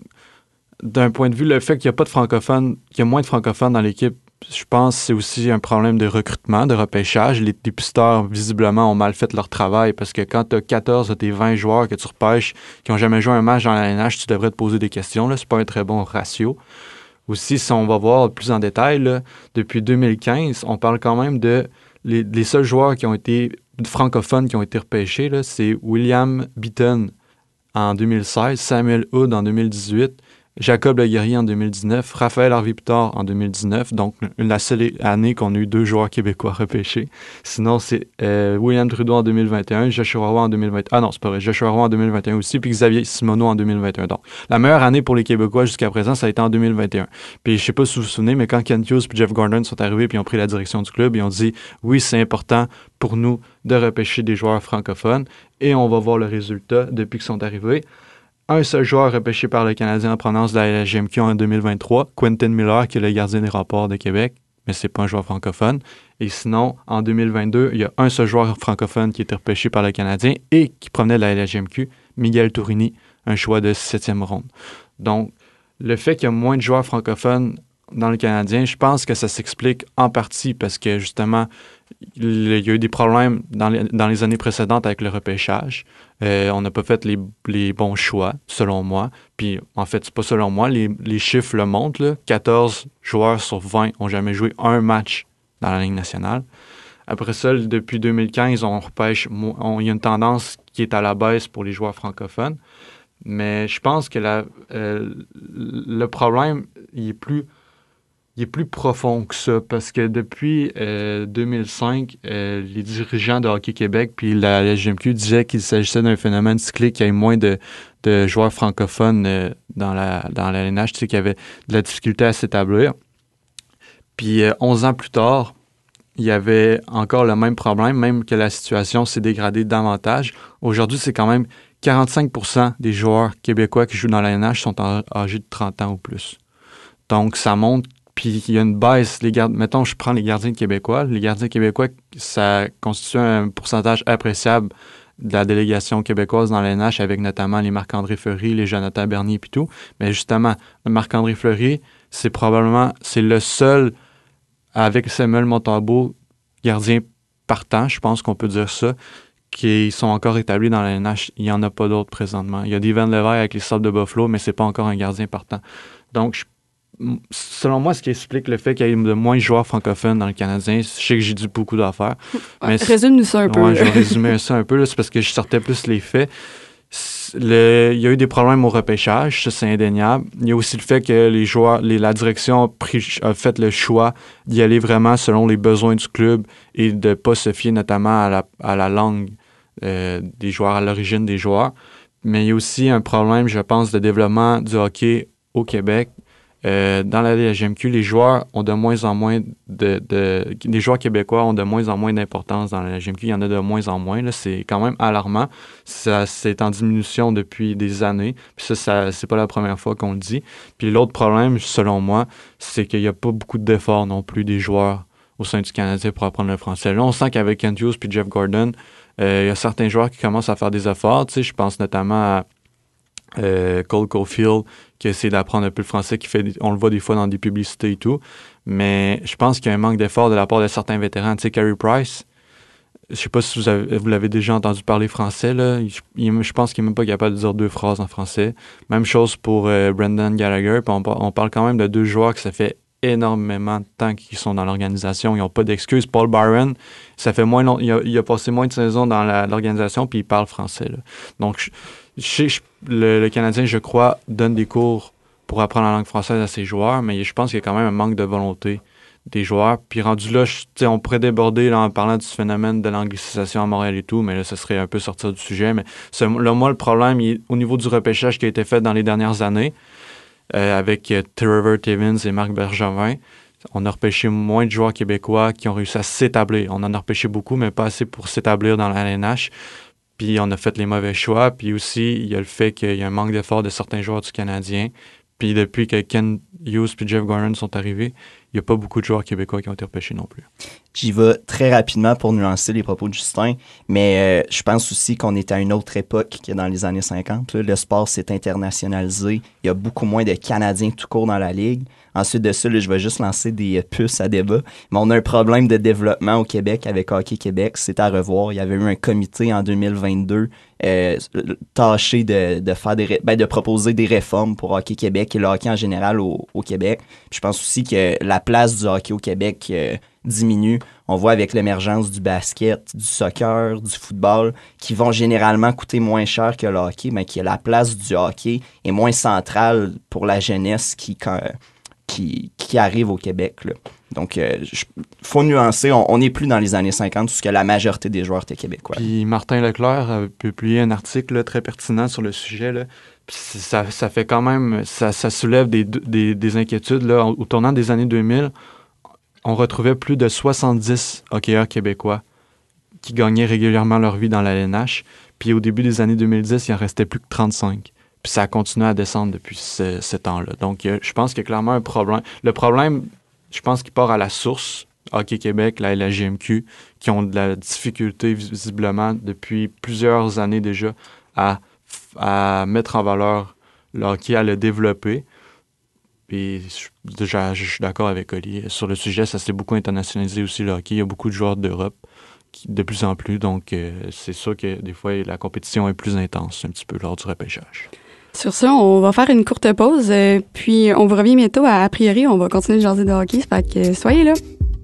d'un point de vue, le fait qu'il y a pas de francophones, qu'il y a moins de francophones dans l'équipe, je pense que c'est aussi un problème de recrutement, de repêchage. Les dépisteurs, visiblement, ont mal fait leur travail parce que quand tu as quatorze de tes vingt joueurs que tu repêches qui n'ont jamais joué un match dans la L N H, tu devrais te poser des questions. Là, c'est pas un très bon ratio. Aussi, si on va voir plus en détail, là, depuis deux mille quinze, on parle quand même de les, les seuls joueurs qui ont été francophones qui ont été repêchés, là, c'est William Beaton en deux mille seize, Samuel Hood en deux mille dix-huit, Jacob Laguerrier en deux mille dix-neuf, Raphaël Harvey-Pittard en deux mille dix-neuf, donc la seule année qu'on a eu deux joueurs québécois repêchés. Sinon, c'est euh, William Trudeau en deux mille vingt et un, Joshua Roy en deux mille vingt et un. Ah non, c'est pas vrai, Joshua Roy en deux mille vingt et un aussi, puis Xavier Simoneau en deux mille vingt et un. Donc, la meilleure année pour les Québécois jusqu'à présent, ça a été en deux mille vingt et un. Puis, je sais pas si vous vous souvenez, mais quand Ken Hughes et Jeff Gordon sont arrivés puis ont pris la direction du club, ils ont dit « Oui, c'est important pour nous de repêcher des joueurs francophones. » Et on va voir le résultat depuis qu'ils sont arrivés. Un seul joueur repêché par le Canadien en provenance de la L G M Q en deux mille vingt-trois, Quentin Miller, qui est le gardien des Remparts de Québec. mais c'est pas un joueur francophone. Et sinon, en deux mille vingt-deux, il y a un seul joueur francophone qui a été repêché par le Canadien et qui provenait de la L H J M Q, Miguel Tourini, un choix de septième ronde. Donc, le fait qu'il y a moins de joueurs francophones dans le Canadien, je pense que ça s'explique en partie parce que, justement, il y a eu des problèmes dans les, dans les années précédentes avec le repêchage. Euh, on n'a pas fait les, les bons choix, selon moi. Puis, en fait, c'est pas selon moi, les, les chiffres le montrent. Là. quatorze joueurs sur vingt n'ont jamais joué un match dans la Ligue nationale. Après ça, depuis deux mille quinze, on repêche, on, il y a une tendance qui est à la baisse pour les joueurs francophones. Mais je pense que la, euh, le problème, il est plus... Il est plus profond que ça, parce que depuis euh, deux mille cinq, euh, les dirigeants de Hockey Québec puis la L H J M Q disaient qu'il s'agissait d'un phénomène cyclique, qu'il y ait moins de, de joueurs francophones euh, dans la, dans la L N H, tu sais, qu'il y avait de la difficulté à s'établir. Puis euh, onze ans plus tard, il y avait encore le même problème, même que la situation s'est dégradée davantage. Aujourd'hui, c'est quand même quarante-cinq pour cent des joueurs québécois qui jouent dans la L N H sont âgés de trente ans ou plus. Donc, ça montre. Puis il y a une baisse. Les gardes, mettons, je prends les gardiens québécois. Les gardiens québécois, ça constitue un pourcentage appréciable de la délégation québécoise dans la N H, avec notamment les Marc-André Fleury, les Jonathan Bernier et tout. Mais justement, Marc-André Fleury, c'est probablement c'est le seul, avec Samuel Montembeault, gardien partant, je pense qu'on peut dire ça, qui sont encore établis dans la N H. Il n'y en a pas d'autres présentement. Il y a Devan Levaire avec les Sables de Buffalo, mais c'est pas encore un gardien partant. Donc, je selon moi, ce qui explique le fait qu'il y ait de moins de joueurs francophones dans le Canadien, je sais que j'ai dit beaucoup d'affaires. Ouais, résume-nous ça un peu. Ouais, je vais résumer ça un peu, là, c'est parce que je sortais plus les faits. Le, il y a eu des problèmes au repêchage, ça c'est indéniable. Il y a aussi le fait que les joueurs, les, la direction a, pris, a fait le choix d'y aller vraiment selon les besoins du club et de ne pas se fier notamment à la, à la langue euh, des joueurs, à l'origine des joueurs. Mais il y a aussi un problème, je pense, de développement du hockey au Québec. Euh, dans la L H J M Q, les joueurs ont de moins en moins de, de... Les joueurs québécois ont de moins en moins d'importance dans la L H J M Q. Il y en a de moins en moins. Là. C'est quand même alarmant. Ça, c'est en diminution depuis des années. Puis ça, ça, c'est pas la première fois qu'on le dit. Puis l'autre problème, selon moi, c'est qu'il n'y a pas beaucoup d'efforts non plus des joueurs au sein du Canadien pour apprendre le français. Là, on sent qu'avec Kent Hughes puis Jeff Gordon, euh, il y a certains joueurs qui commencent à faire des efforts. Tu sais, je pense notamment à Euh, Cole Caulfield qui essaie d'apprendre un peu le français, qui fait, on le voit des fois dans des publicités et tout, mais je pense qu'il y a un manque d'effort de la part de certains vétérans. Tu sais, Carey Price, je sais pas si vous, avez, vous l'avez déjà entendu parler français, là. Je, il, je pense qu'il est même pas capable de dire deux phrases en français. Même chose pour euh, Brendan Gallagher, puis on, on parle quand même de deux joueurs que ça fait énormément de temps qu'ils sont dans l'organisation, ils n'ont pas d'excuses. Paul Byron, ça fait moins long, il, a, il a passé moins de saisons dans la, l'organisation, puis il parle français, là. Donc, je, je, je, le, le Canadien, je crois, donne des cours pour apprendre la langue française à ses joueurs, mais je pense qu'il y a quand même un manque de volonté des joueurs. Puis rendu là, je, on pourrait déborder là, en parlant du phénomène de l'anglicisation à Montréal et tout, mais là, ce serait un peu sortir du sujet. Mais c'est, là, moi, le problème, il est au niveau du repêchage qui a été fait dans les dernières années, euh, avec euh, Trevor Timmins et Marc Bergevin. On a repêché moins de joueurs québécois qui ont réussi à s'établir. On en a repêché beaucoup, mais pas assez pour s'établir dans la L N H. Puis on a fait les mauvais choix. Puis aussi, il y a le fait qu'il y a un manque d'effort de certains joueurs du Canadien. Puis depuis que Ken Hughes et Jeff Gordon sont arrivés, il n'y a pas beaucoup de joueurs québécois qui ont été repêchés non plus. J'y vais très rapidement pour nuancer les propos de Justin, mais euh, je pense aussi qu'on est à une autre époque que dans les années cinquante. Là. Le sport s'est internationalisé. Il y a beaucoup moins de Canadiens tout court dans la Ligue. Ensuite de ça, là, je vais juste lancer des puces à débat. Mais on a un problème de développement au Québec avec Hockey Québec. C'est à revoir. Il y avait eu un comité en deux mille vingt-deux euh, tâché de, de, faire des, ben, de proposer des réformes pour Hockey Québec et le hockey en général au, au Québec. Puis je pense aussi que la place du hockey au Québec euh, diminue. On voit avec l'émergence du basket, du soccer, du football, qui vont généralement coûter moins cher que le hockey, mais que la place du hockey est moins centrale pour la jeunesse qui... Quand, Qui, qui arrive au Québec. Là. Donc, il euh, faut nuancer. On n'est plus dans les années cinquante, puisque la majorité des joueurs étaient québécois. Puis Martin Leclerc a publié un article là, très pertinent sur le sujet. Là. Puis ça, ça fait quand même... Ça, ça soulève des, des, des inquiétudes. Là. Au tournant des années deux mille, on retrouvait plus de soixante-dix hockeyeurs québécois qui gagnaient régulièrement leur vie dans la L N H. Puis au début des années deux mille dix, il en restait plus que trente-cinq. Puis ça a continué à descendre depuis ce, ce temps-là. Donc, euh, je pense qu'il y a clairement un problème. Le problème je pense qu'il part à la source, Hockey Québec, la L H G M Q, qui ont de la difficulté visiblement depuis plusieurs années déjà à, à mettre en valeur le hockey, à le développer. Puis déjà, je suis d'accord avec Oli. Sur le sujet, ça s'est beaucoup internationalisé aussi, le hockey. Il y a beaucoup de joueurs d'Europe qui, de plus en plus. Donc, euh, c'est sûr que des fois, la compétition est plus intense un petit peu lors du repêchage. Sur ça, on va faire une courte pause, euh, puis on vous revient bientôt à A priori. On va continuer de jaser de hockey, fait que soyez là.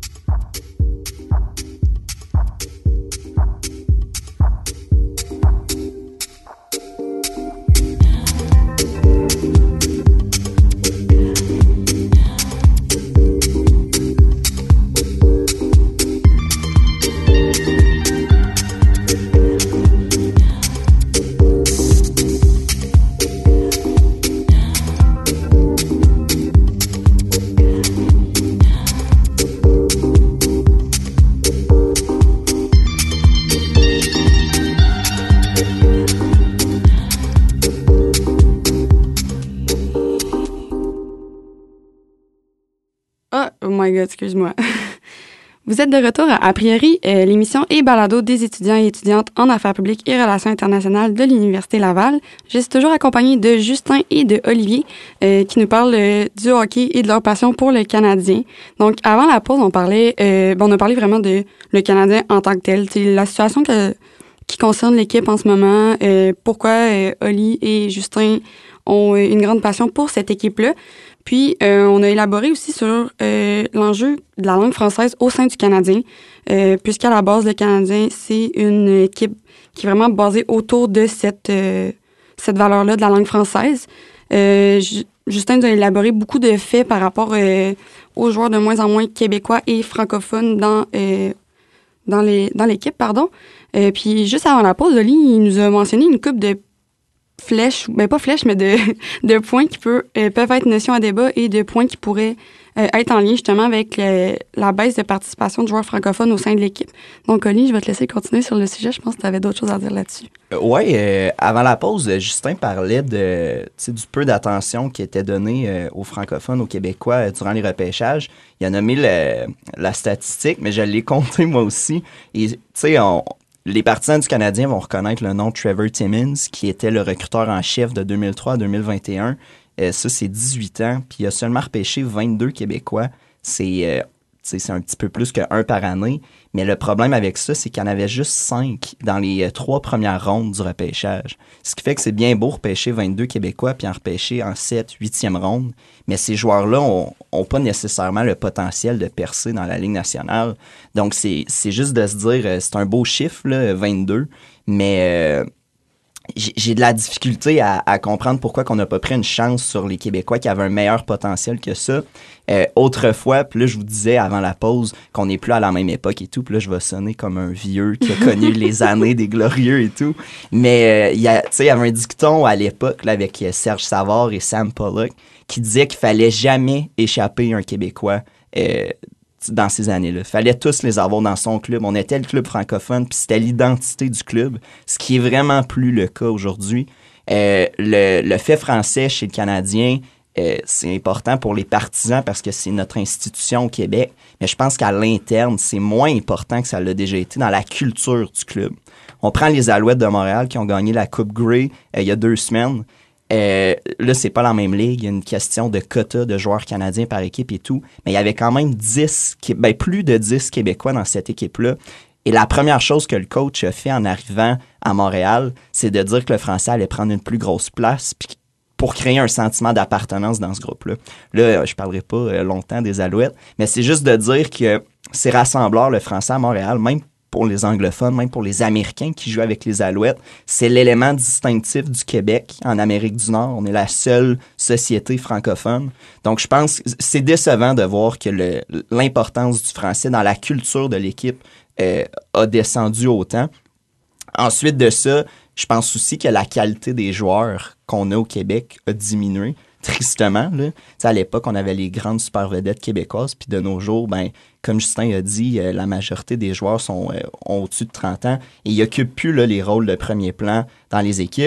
Oh my God, excuse-moi. Vous êtes de retour à A priori, euh, l'émission et balado des étudiants et étudiantes en affaires publiques et relations internationales de l'Université Laval. Je suis toujours accompagnée de Justin et de Olivier euh, qui nous parlent euh, du hockey et de leur passion pour le Canadien. Donc, avant la pause, on parlait, euh, bon, on a parlé vraiment de le Canadien en tant que tel. C'est la situation que, qui concerne l'équipe en ce moment, euh, pourquoi euh, Oli et Justin ont une grande passion pour cette équipe-là. Puis, euh, on a élaboré aussi sur euh, l'enjeu de la langue française au sein du Canadien, euh, puisqu'à la base, le Canadien, c'est une équipe qui est vraiment basée autour de cette, euh, cette valeur-là de la langue française. Euh, Justin nous a élaboré beaucoup de faits par rapport euh, aux joueurs de moins en moins québécois et francophones dans, euh, dans, les, dans l'équipe. pardon. Euh, puis, juste avant la pause, Oli, il nous a mentionné une couple de flèches, ben pas flèches, mais de, de points qui peut, euh, peuvent être notion à débat et de points qui pourraient euh, être en lien justement avec le, la baisse de participation de joueurs francophones au sein de l'équipe. Donc, Oli, je vais te laisser continuer sur le sujet. Je pense que tu avais d'autres choses à dire là-dessus. Euh, oui, euh, avant la pause, Justin parlait de, du peu d'attention qui était donnée euh, aux francophones, aux Québécois euh, durant les repêchages. Il a nommé le, la statistique, mais je l'ai compté moi aussi. Et tu sais, on... les partisans du Canadien vont reconnaître le nom de Trevor Timmins, qui était le recruteur en chef de deux mille trois à deux mille vingt et un. Euh, ça, c'est dix-huit ans, puis il a seulement repêché vingt-deux Québécois. C'est, euh, c'est un petit peu plus qu'un par année. Mais le problème avec ça, c'est qu'il y en avait juste cinq dans les euh, trois premières rondes du repêchage. Ce qui fait que c'est bien beau repêcher vingt-deux Québécois puis en repêcher en sept, huitième ronde. Mais ces joueurs-là ont, ont pas nécessairement le potentiel de percer dans la Ligue nationale. Donc, c'est, c'est juste de se dire, euh, c'est un beau chiffre, là, vingt-deux, mais euh, j'ai, j'ai de la difficulté à, à comprendre pourquoi on n'a pas pris une chance sur les Québécois qui avaient un meilleur potentiel que ça. Euh, autrefois, puis là, je vous disais avant la pause qu'on n'est plus à la même époque et tout, puis là, je vais sonner comme un vieux qui a connu les années des glorieux et tout. Mais, euh, il y a, tu sais, il y avait un dicton à l'époque, là, avec Serge Savard et Sam Pollock, qui disait qu'il fallait jamais échapper un Québécois euh, dans ces années-là. Il fallait tous les avoir dans son club. On était le club francophone, puis c'était l'identité du club, ce qui est vraiment plus le cas aujourd'hui. Euh, le, le fait français chez le Canadien, euh, c'est important pour les partisans parce que c'est notre institution au Québec, mais je pense qu'à l'interne, c'est moins important que ça l'a déjà été dans la culture du club. On prend les Alouettes de Montréal qui ont gagné la Coupe Grey euh, il y a deux semaines. Euh, là, c'est pas la même ligue. Il y a une question de quota de joueurs canadiens par équipe et tout. Mais il y avait quand même dix, ben, plus de dix Québécois dans cette équipe-là. Et la première chose que le coach a fait en arrivant à Montréal, c'est de dire que le français allait prendre une plus grosse place puis pour créer un sentiment d'appartenance dans ce groupe-là. Là, je parlerai pas longtemps des Alouettes, mais c'est juste de dire que c'est rassembleur, le français à Montréal, même pour les anglophones, même pour les Américains qui jouent avec les Alouettes. C'est l'élément distinctif du Québec en Amérique du Nord. On est la seule société francophone. Donc, je pense que c'est décevant de voir que le, l'importance du français dans la culture de l'équipe euh, a descendu autant. Ensuite de ça, je pense aussi que la qualité des joueurs qu'on a au Québec a diminué. Tristement, là. T'sais, à l'époque, on avait les grandes super vedettes québécoises, puis de nos jours, ben, comme Justin a dit, euh, la majorité des joueurs sont, euh, ont au-dessus de trente ans et ils n'occupent plus là, les rôles de premier plan dans les équipes.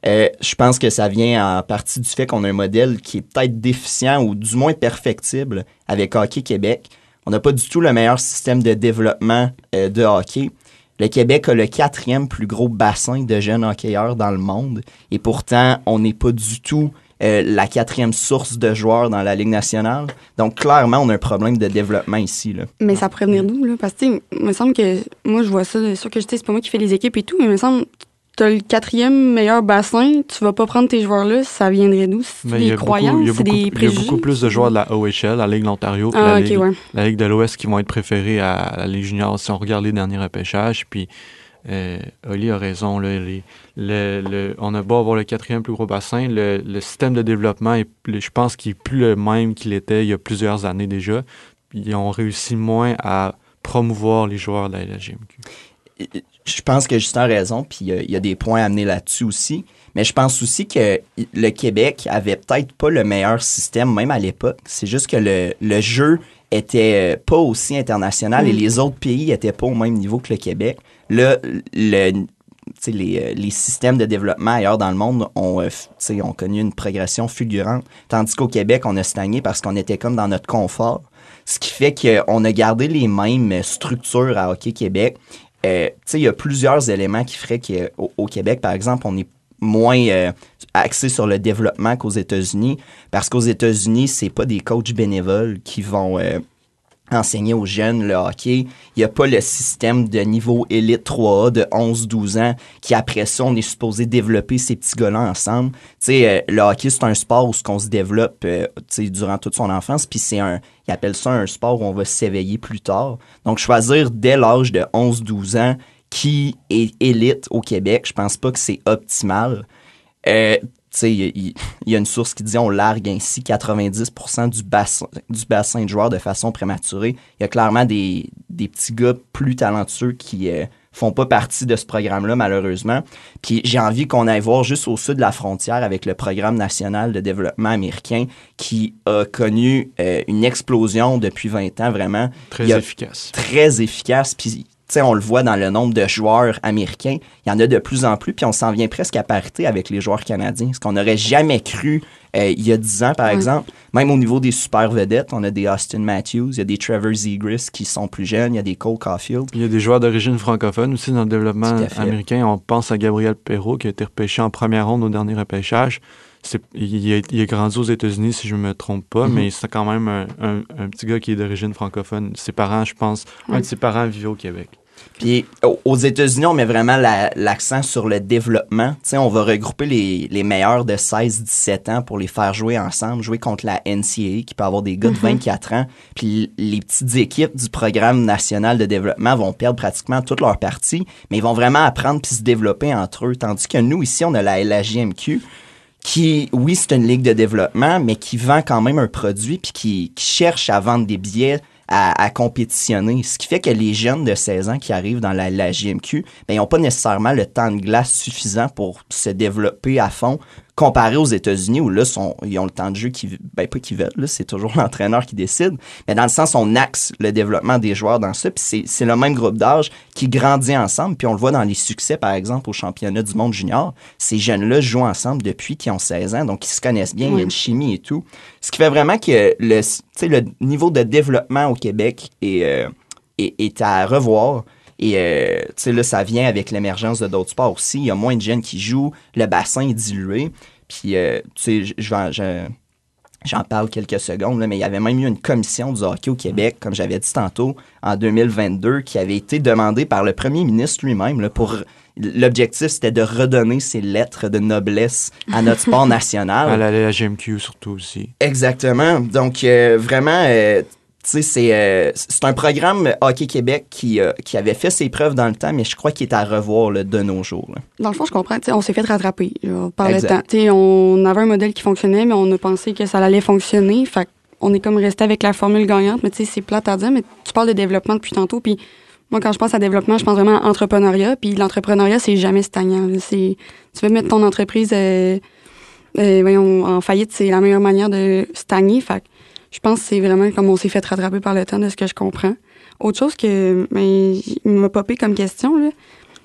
Euh, je pense que ça vient en partie du fait qu'on a un modèle qui est peut-être déficient ou du moins perfectible avec Hockey Québec. On n'a pas du tout le meilleur système de développement euh, de hockey. Le Québec a le quatrième plus gros bassin de jeunes hockeyeurs dans le monde et pourtant, on n'est pas du tout euh, la quatrième source de joueurs dans la Ligue nationale. Donc, clairement, on a un problème de développement ici, là. Mais ça pourrait venir d'où, là? Parce que, il me semble que, moi, je vois ça, c'est sûr que je sais, c'est pas moi qui fais les équipes et tout, mais il me semble, t'as le quatrième meilleur bassin, tu vas pas prendre tes joueurs-là, ça viendrait d'où? C'est Mais il y des a beaucoup- croyances, il y a c'est beaucoup- des Il y a préjugés? beaucoup plus de joueurs de la O H L, la Ligue de l'Ontario, puis Ah, la, ok, Ligue, ouais. la Ligue de l'Ouest qui vont être préférés à la Ligue junior si on regarde les derniers repêchages. Puis euh, Oli a raison. Là, les, le, le, on a beau avoir le quatrième plus gros bassin, le, le système de développement, est, je pense qu'il n'est plus le même qu'il était il y a plusieurs années déjà. Ils ont réussi moins à promouvoir les joueurs de la L H J M Q. Je pense que Justin a raison, puis il y, y a des points à amener là-dessus aussi. Mais je pense aussi que le Québec avait peut-être pas le meilleur système, même à l'époque. C'est juste que le, le jeu était pas aussi international mmh. et les autres pays étaient pas au même niveau que le Québec. Là, le, les, les systèmes de développement ailleurs dans le monde ont, ont connu une progression fulgurante, tandis qu'au Québec, on a stagné parce qu'on était comme dans notre confort. Ce qui fait qu'on a gardé les mêmes structures à Hockey Québec. Euh, il y a plusieurs éléments qui feraient qu'au au Québec, par exemple, on est moins euh, axé sur le développement qu'aux États-Unis, parce qu'aux États-Unis, c'est pas des coachs bénévoles qui vont euh, enseigner aux jeunes le hockey. Il n'y a pas le système de niveau élite trois A de onze douze ans qui, après ça, on est supposé développer ces petits gars-là ensemble. Tu sais, euh, le hockey, c'est un sport où on se développe euh, durant toute son enfance, puis c'est un, ils appellent ça un sport où on va s'éveiller plus tard. Donc, choisir dès l'âge de onze douze ans qui est élite au Québec, je pense pas que c'est optimal. Euh, tu sais, il y, y a une source qui dit on largue ainsi quatre-vingt-dix pour cent du bassin, du bassin de joueurs de façon prématurée. Il y a clairement des, des petits gars plus talentueux qui euh, font pas partie de ce programme-là, malheureusement. Puis j'ai envie qu'on aille voir juste au sud de la frontière avec le Programme national de développement américain qui a connu euh, une explosion depuis vingt ans, vraiment. Très efficace. Très efficace, puis tu sais, on le voit dans le nombre de joueurs américains. Il y en a de plus en plus, puis on s'en vient presque à parité avec les joueurs canadiens. Ce qu'on n'aurait jamais cru euh, il y a dix ans, par ouais. exemple. Même au niveau des super vedettes, on a des Austin Matthews, il y a des Trevor Zegras qui sont plus jeunes, il y a des Cole Caulfield. Il y a des joueurs d'origine francophone aussi dans le développement américain. On pense à Gabriel Perrault qui a été repêché en première ronde au dernier repêchage. C'est, il, a, il a grandi aux États-Unis, si je ne me trompe pas, mm-hmm. mais c'est quand même un, un, un petit gars qui est d'origine francophone. Ses parents, je pense, ouais. un de ses parents vivait au Québec. Puis aux États-Unis, on met vraiment la, l'accent sur le développement. T'sais, on va regrouper les, les meilleurs de seize à dix-sept ans pour les faire jouer ensemble, jouer contre la N C A A qui peut avoir des gars de vingt-quatre ans. Puis les petites équipes du Programme national de développement vont perdre pratiquement toutes leurs parties, mais ils vont vraiment apprendre puis se développer entre eux. Tandis que nous, ici, on a la L H J M Q qui, oui, c'est une ligue de développement, mais qui vend quand même un produit puis qui, qui cherche à vendre des billets À, à compétitionner. Ce qui fait que les jeunes de seize ans qui arrivent dans la, la J M Q, ben, ils n'ont pas nécessairement le temps de glace suffisant pour se développer à fond, comparé aux États-Unis où là, sont, ils ont le temps de jeu qui, ben, pas qu'ils veulent, là, c'est toujours l'entraîneur qui décide, mais dans le sens, on axe le développement des joueurs dans ça, puis c'est, c'est le même groupe d'âge qui grandit ensemble, puis on le voit dans les succès, par exemple, au championnat du monde junior. Ces jeunes-là jouent ensemble depuis qu'ils ont seize ans, donc ils se connaissent bien, oui. Il y a une chimie et tout. Ce qui fait vraiment que le, le niveau de développement au Québec est, euh, est, est à revoir. Et euh, tu sais, là, ça vient avec l'émergence de d'autres sports aussi. Il y a moins de jeunes qui jouent, le bassin est dilué. Puis, euh, tu sais, je, je, j'en parle quelques secondes, là, mais il y avait même eu une commission du hockey au Québec, comme j'avais dit tantôt, en deux mille vingt-deux, qui avait été demandée par le premier ministre lui-même là, pour... L'objectif, c'était de redonner ces lettres de noblesse à notre sport national. À la L H J M Q surtout aussi. Exactement. Donc, euh, vraiment... Euh, tu sais, c'est, euh, c'est un programme Hockey Québec qui, euh, qui avait fait ses preuves dans le temps, mais je crois qu'il est à revoir là, de nos jours. Là. Dans le fond, je comprends. On s'est fait rattraper là, par exact. Le temps. T'sais, on avait un modèle qui fonctionnait, mais on a pensé que ça allait fonctionner. Fait on est comme resté avec la formule gagnante. Mais tu sais, c'est plate à dire, mais tu parles de développement depuis tantôt. Puis moi, quand je pense à développement, je pense vraiment à entrepreneuriat. Puis l'entrepreneuriat, c'est jamais stagnant. Là. C'est, tu veux mettre ton entreprise euh, euh, voyons, en faillite, c'est la meilleure manière de stagner. Fait je pense que c'est vraiment comme on s'est fait rattraper par le temps de ce que je comprends. Autre chose que mais, il m'a popé comme question, là.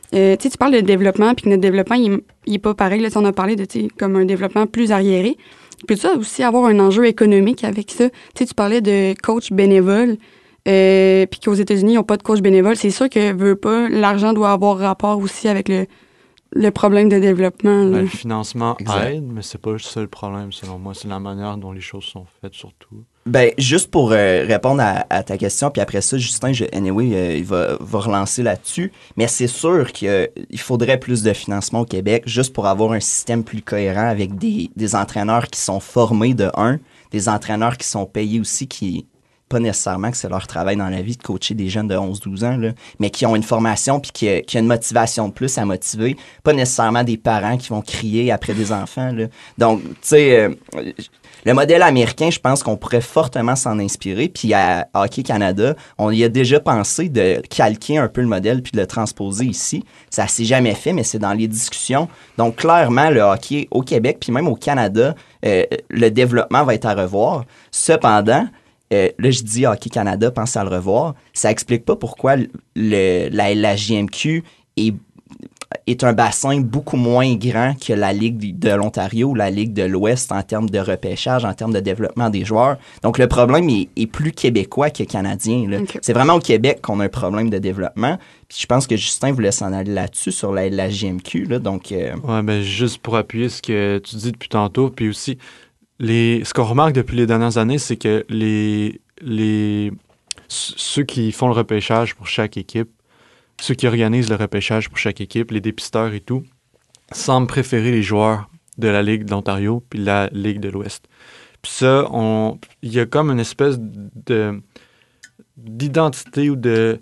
Euh, tu sais, tu parles de développement, puis que notre développement, il n'est pas pareil. Là, on a parlé de, tu sais, comme un développement plus arriéré. Peut ça aussi avoir un enjeu économique avec ça? Tu sais, tu parlais de coach bénévole, euh, puis qu'aux États-Unis, ils n'ont pas de coach bénévole. C'est sûr que, veut pas, l'argent doit avoir rapport aussi avec le, le problème de développement. Là. Ben, le financement Exact. aide, mais c'est pas le seul problème, selon moi. C'est la manière dont les choses sont faites, surtout. Ben, juste pour euh, répondre à, à ta question, puis après ça, Justin, je, anyway, euh, il va, va relancer là-dessus. Mais c'est sûr qu'il euh, faudrait plus de financement au Québec, juste pour avoir un système plus cohérent avec des, des entraîneurs qui sont formés de un, des entraîneurs qui sont payés aussi, qui pas nécessairement que c'est leur travail dans la vie de coacher des jeunes de onze douze ans, là, mais qui ont une formation puis qui, qui ont une motivation de plus à motiver, pas nécessairement des parents qui vont crier après des enfants. Là. Donc, tu sais... Euh, le modèle américain, je pense qu'on pourrait fortement s'en inspirer. Puis à Hockey Canada, on y a déjà pensé de calquer un peu le modèle puis de le transposer ici. Ça s'est jamais fait, mais c'est dans les discussions. Donc clairement, le hockey au Québec puis même au Canada, euh, le développement va être à revoir. Cependant, euh, là je dis Hockey Canada, pense à le revoir. Ça explique pas pourquoi le, la, la J M Q est est un bassin beaucoup moins grand que la Ligue de l'Ontario ou la Ligue de l'Ouest en termes de repêchage, en termes de développement des joueurs. Donc, le problème est, est plus québécois que canadien. Là. Okay. C'est vraiment au Québec qu'on a un problème de développement. Puis je pense que Justin voulait s'en aller là-dessus, sur la, la J M Q. Là, donc, euh... ouais, ben juste pour appuyer ce que tu dis depuis tantôt, puis aussi, les, ce qu'on remarque depuis les dernières années, c'est que les, les ceux qui font le repêchage pour chaque équipe, ceux qui organisent le repêchage pour chaque équipe, les dépisteurs et tout, semblent préférer les joueurs de la Ligue de l'Ontario puis la Ligue de l'Ouest. Puis ça, on, il y a comme une espèce de d'identité ou de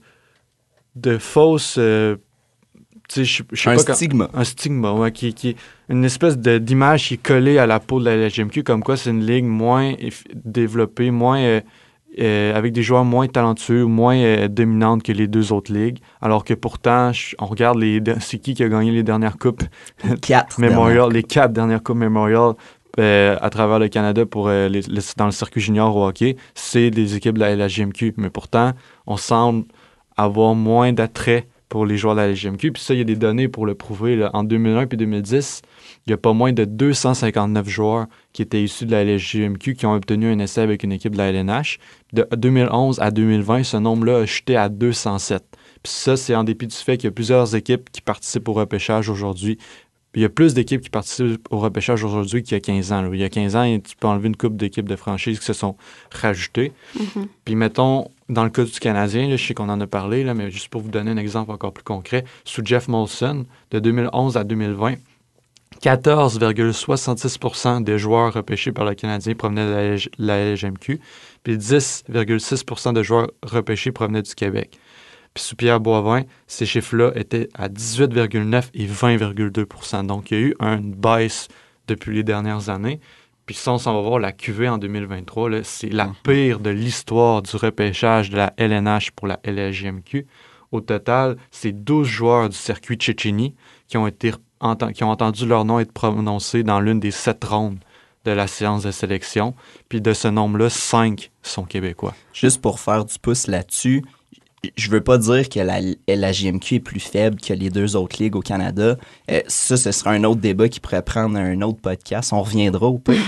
de fausse, euh, tu sais, je, je sais un pas stigma, quand, un stigma, ouais, qui, qui est une espèce de, d'image qui est collée à la peau de la J M Q, comme quoi c'est une ligue moins eff- développée, moins euh, Euh, avec des joueurs moins talentueux, moins euh, dominantes que les deux autres ligues, alors que pourtant, je, on regarde les, c'est qui qui a gagné les dernières coupes quatre Memorial, dernières. les quatre dernières coupes Memorial euh, à travers le Canada pour euh, les, les, dans le circuit junior au hockey, c'est des équipes de la L H J M Q, mais pourtant, on semble avoir moins d'attrait pour les joueurs de la L H J M Q, puis ça, il y a des données pour le prouver. Là. En deux mille un puis deux mille dix, il y a pas moins de deux cent cinquante-neuf joueurs qui étaient issus de la L H J M Q qui ont obtenu un essai avec une équipe de la L N H. De deux mille onze à deux mille vingt, ce nombre-là a chuté à deux cent sept. Puis ça, c'est en dépit du fait qu'il y a plusieurs équipes qui participent au repêchage aujourd'hui. Puis il y a plus d'équipes qui participent au repêchage aujourd'hui qu'il y a quinze ans. Là. Il y a quinze ans, tu peux enlever une couple d'équipes de franchises qui se sont rajoutées. Mm-hmm. Puis mettons, dans le cas du Canadien, là, je sais qu'on en a parlé, là, mais juste pour vous donner un exemple encore plus concret, sous Jeff Molson, de deux mille onze à deux mille vingt, quatorze virgule soixante-six pour cent des joueurs repêchés par le Canadien provenaient de la L H M Q, puis dix virgule six pour cent de joueurs repêchés provenaient du Québec. Puis sous Pierre Boivin, ces chiffres-là étaient à dix-huit virgule neuf et vingt virgule deux pour cent. Donc, il y a eu une baisse depuis les dernières années. Puis ça, on s'en va voir la Q V en deux mille vingt-trois. Là, c'est la pire de l'histoire du repêchage de la L N H pour la L H J M Q. Au total, c'est douze joueurs du circuit Tchétchénie qui ont été ent- qui ont entendu leur nom être prononcé dans l'une des sept rondes de la séance de sélection. Puis de ce nombre-là, cinq sont québécois. Juste pour faire du pouce là-dessus, je veux pas dire que la L H J M Q est plus faible que les deux autres ligues au Canada. Euh, ça, ce sera un autre débat qui pourrait prendre un autre podcast. On reviendra au peu.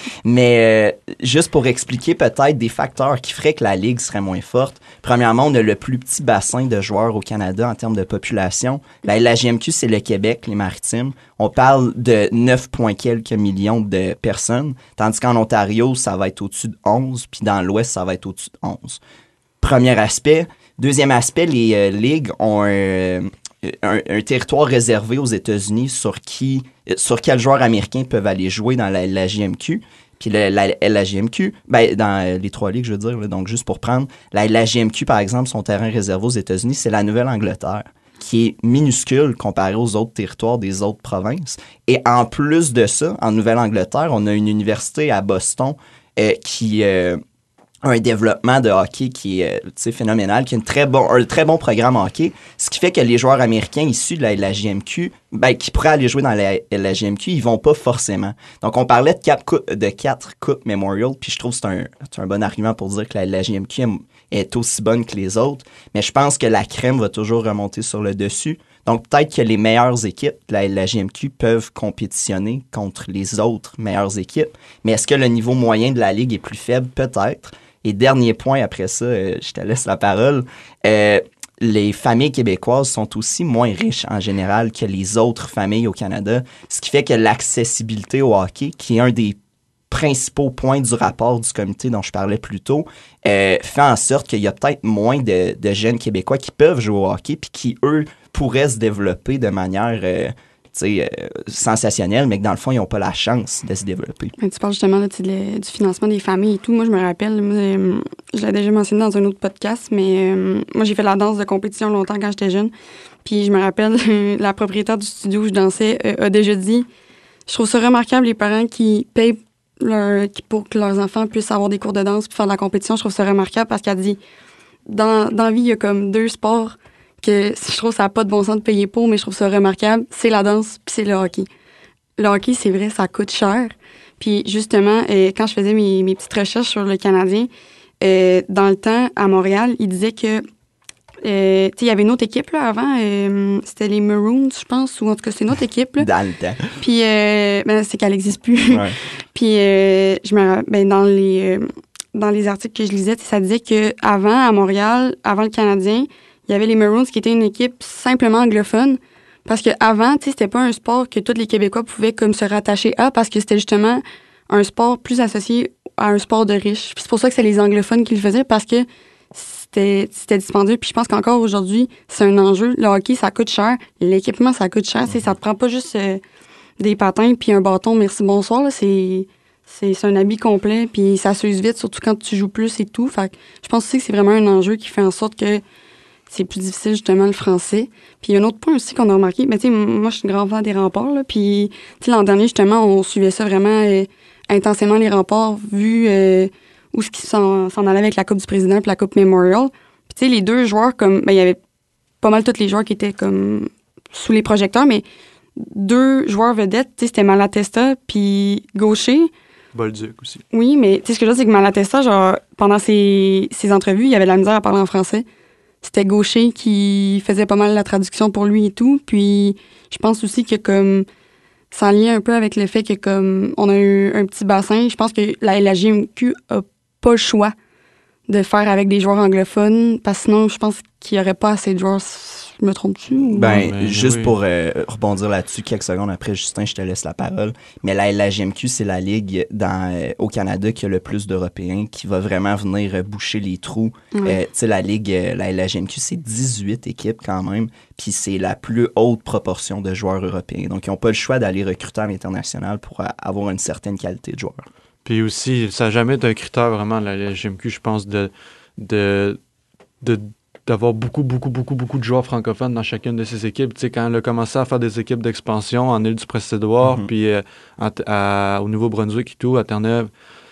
Mais euh, juste pour expliquer peut-être des facteurs qui feraient que la ligue serait moins forte. Premièrement, on a le plus petit bassin de joueurs au Canada en termes de population. La L H J M Q, c'est le Québec, les Maritimes. On parle de neuf points quelques millions de personnes, tandis qu'en Ontario, ça va être au-dessus de onze, puis dans l'Ouest, ça va être au-dessus de onze. Premier aspect. Deuxième aspect, les euh, ligues ont un, un, un territoire réservé aux États-Unis sur qui, sur quels joueurs américains peuvent aller jouer dans la L H J M Q. Puis la, la L H J M Q, ben, dans les trois ligues, je veux dire, là, donc juste pour prendre, la L H J M Q, par exemple, son terrain réservé aux États-Unis, c'est la Nouvelle-Angleterre, qui est minuscule comparé aux autres territoires des autres provinces. Et en plus de ça, en Nouvelle-Angleterre, on a une université à Boston euh, qui... Euh, un développement de hockey qui est euh, phénoménal, qui a une très bon, un très bon programme hockey, ce qui fait que les joueurs américains issus de la L H J M Q, ben, qui pourraient aller jouer dans la L H J M Q, ils vont pas forcément. Donc, on parlait de quatre coupes, de quatre coupes Memorial, puis je trouve que c'est un, c'est un bon argument pour dire que la L H J M Q est aussi bonne que les autres, mais je pense que la crème va toujours remonter sur le dessus. Donc, peut-être que les meilleures équipes de la, la J M Q peuvent compétitionner contre les autres meilleures équipes. Mais est-ce que le niveau moyen de la Ligue est plus faible? Peut-être. Et dernier point, après ça, euh, je te laisse la parole. Euh, les familles québécoises sont aussi moins riches en général que les autres familles au Canada, ce qui fait que l'accessibilité au hockey, qui est un des principaux points du rapport du comité dont je parlais plus tôt, euh, fait en sorte qu'il y a peut-être moins de, de jeunes Québécois qui peuvent jouer au hockey puis qui, eux, pourraient se développer de manière euh, euh, sensationnelle, mais que dans le fond, ils n'ont pas la chance de se développer. Tu parles justement là, de, du financement des familles et tout. Moi, je me rappelle, moi, euh, je l'ai déjà mentionné dans un autre podcast, mais euh, moi, j'ai fait la danse de compétition longtemps quand j'étais jeune. Puis je me rappelle, la propriétaire du studio où je dansais euh, a déjà dit, je trouve ça remarquable les parents qui payent Leur, pour que leurs enfants puissent avoir des cours de danse puis faire de la compétition. Je trouve ça remarquable parce qu'elle dit dans, dans la vie, il y a comme deux sports que je trouve que ça n'a pas de bon sens de payer pour, mais je trouve ça remarquable. C'est la danse puis c'est le hockey. Le hockey, c'est vrai, ça coûte cher. Puis justement, euh, quand je faisais mes, mes petites recherches sur le Canadien, euh, dans le temps, à Montréal, il disait que Euh, il y avait une autre équipe là, avant, euh, c'était les Maroons, je pense, ou en tout cas, c'est une autre équipe. Là. Dans le temps. Puis, euh, ben, c'est qu'elle n'existe plus. Ouais. Puis, euh, je me, ben, dans, les, euh, dans les articles que je lisais, ça disait qu'avant, à Montréal, avant le Canadien, il y avait les Maroons qui étaient une équipe simplement anglophone. Parce qu'avant, c'était pas un sport que tous les Québécois pouvaient comme se rattacher à, parce que c'était justement un sport plus associé à un sport de riches. Puis c'est pour ça que c'est les anglophones qui le faisaient, parce que C'était, c'était dispendieux. Puis je pense qu'encore aujourd'hui, c'est un enjeu. Le hockey, ça coûte cher. L'équipement, ça coûte cher. Mm-hmm. Ça te prend pas juste euh, des patins puis un bâton, merci, bonsoir. Là. C'est, c'est, c'est un habit complet. Puis ça s'use vite, surtout quand tu joues plus et tout. Fait que je pense aussi que c'est vraiment un enjeu qui fait en sorte que c'est plus difficile, justement, le français. Puis il y a un autre point aussi qu'on a remarqué. Mais tu sais, moi, je suis une grande fan des remparts. Là, puis tu sais, l'an dernier, justement, on suivait ça vraiment euh, intensément, les remparts, vu... Euh, où ce qui s'en, s'en allait avec la Coupe du Président puis la Coupe Memorial. Puis tu sais, les deux joueurs, comme ben il y avait pas mal tous les joueurs qui étaient comme sous les projecteurs, mais deux joueurs vedettes, tu sais, c'était Malatesta puis Gaucher. Bolduc aussi. Oui, mais tu sais, ce que je veux dire, c'est que Malatesta, genre, pendant ses, ses entrevues, il avait de la misère à parler en français. C'était Gaucher qui faisait pas mal la traduction pour lui et tout. Puis je pense aussi que comme... ça en lien un peu avec le fait que comme on a eu un petit bassin, je pense que la, la J M Q a pas le choix de faire avec des joueurs anglophones, parce que sinon, je pense qu'il n'y aurait pas assez de joueurs. Je me trompe-tu? Ou... Ben, ben, juste oui. pour euh, rebondir là-dessus, quelques secondes après, Justin, je te laisse la parole. Mais la, la J M Q, c'est la ligue dans, euh, au Canada qui a le plus d'Européens, qui va vraiment venir euh, boucher les trous. Ouais. Euh, tu sais, la ligue, euh, la, la J M Q, c'est dix-huit équipes quand même, puis c'est la plus haute proportion de joueurs européens. Donc, ils n'ont pas le choix d'aller recruter à l'international pour a, avoir une certaine qualité de joueurs. Puis aussi, ça n'a jamais été un critère vraiment, la, la J M Q, je pense, de... de, de d'avoir beaucoup, beaucoup, beaucoup, beaucoup de joueurs francophones dans chacune de ces équipes. Tu sais, quand elle a commencé à faire des équipes d'expansion en Île-du-Prince-Édouard, mm-hmm. puis euh, à, à, au Nouveau-Brunswick et tout, à Terre-Neuve,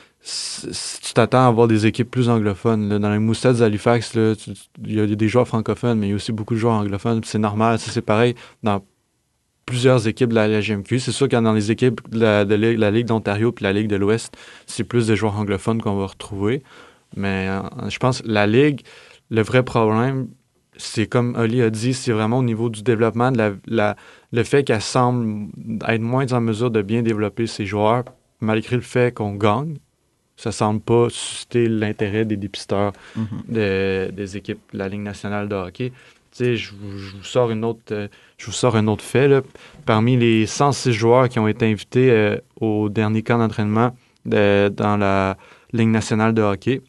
si, si tu t'attends à avoir des équipes plus anglophones. Là, dans les Moussets d'Halifax, il y a des joueurs francophones, mais il y a aussi beaucoup de joueurs anglophones, puis c'est normal. Ça, c'est pareil dans plusieurs équipes de la, la J M Q. C'est sûr que dans les équipes de la, de la, la Ligue d'Ontario puis la Ligue de l'Ouest, c'est plus des joueurs anglophones qu'on va retrouver. Mais euh, je pense que la Ligue... Le vrai problème, c'est comme Oli a dit, c'est vraiment au niveau du développement, de la, la, le fait qu'elle semble être moins en mesure de bien développer ses joueurs, malgré le fait qu'on gagne. Ça semble pas susciter l'intérêt des dépisteurs mm-hmm. de, des équipes de la Ligue nationale de hockey. Tu sais, je, je vous sors une autre, euh, je vous sors un autre fait. Là. Parmi les cent six joueurs qui ont été invités euh, au dernier camp d'entraînement de, dans la Ligue nationale de hockey,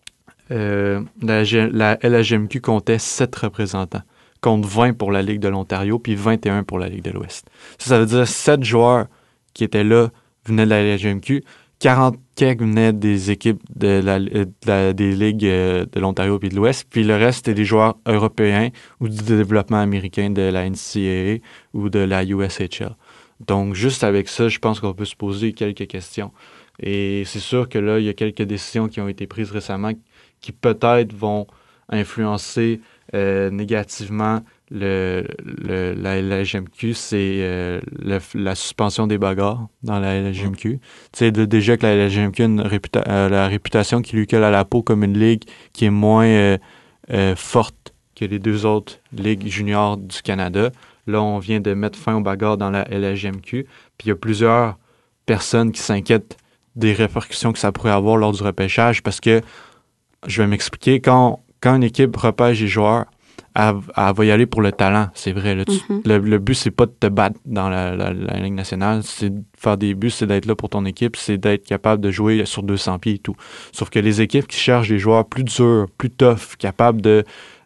Euh, la, la L H M Q comptait sept représentants, contre vingt pour la Ligue de l'Ontario, puis vingt et un pour la Ligue de l'Ouest. Ça, ça veut dire sept joueurs qui étaient là venaient de la L H M Q, quarante quelques venaient des équipes de la, de la, des ligues de l'Ontario et de l'Ouest, puis le reste, c'était des joueurs européens ou du développement américain de la N C A A ou de la U S H L. Donc, juste avec ça, je pense qu'on peut se poser quelques questions. Et c'est sûr que là, il y a quelques décisions qui ont été prises récemment qui peut-être vont influencer euh, négativement le, le, la L H M Q, c'est euh, le, la suspension des bagarres dans la L H M Q. Tu sais, déjà que la L H M Q a une réputa- euh, la réputation qui lui colle à la peau comme une ligue qui est moins euh, euh, forte que les deux autres ligues juniors du Canada. Là, on vient de mettre fin aux bagarres dans la L H G M Q. Puis il y a plusieurs personnes qui s'inquiètent des répercussions que ça pourrait avoir lors du repêchage parce que, je vais m'expliquer, quand, quand une équipe repêche des joueurs, elle, elle va y aller pour le talent, c'est vrai. Là, tu, mm-hmm. le, le but, c'est pas de te battre dans la, la, la Ligue nationale, c'est de faire des buts, c'est d'être là pour ton équipe, c'est d'être capable de jouer sur deux cents pieds et tout. Sauf que les équipes qui cherchent des joueurs plus durs, plus tough, capables de,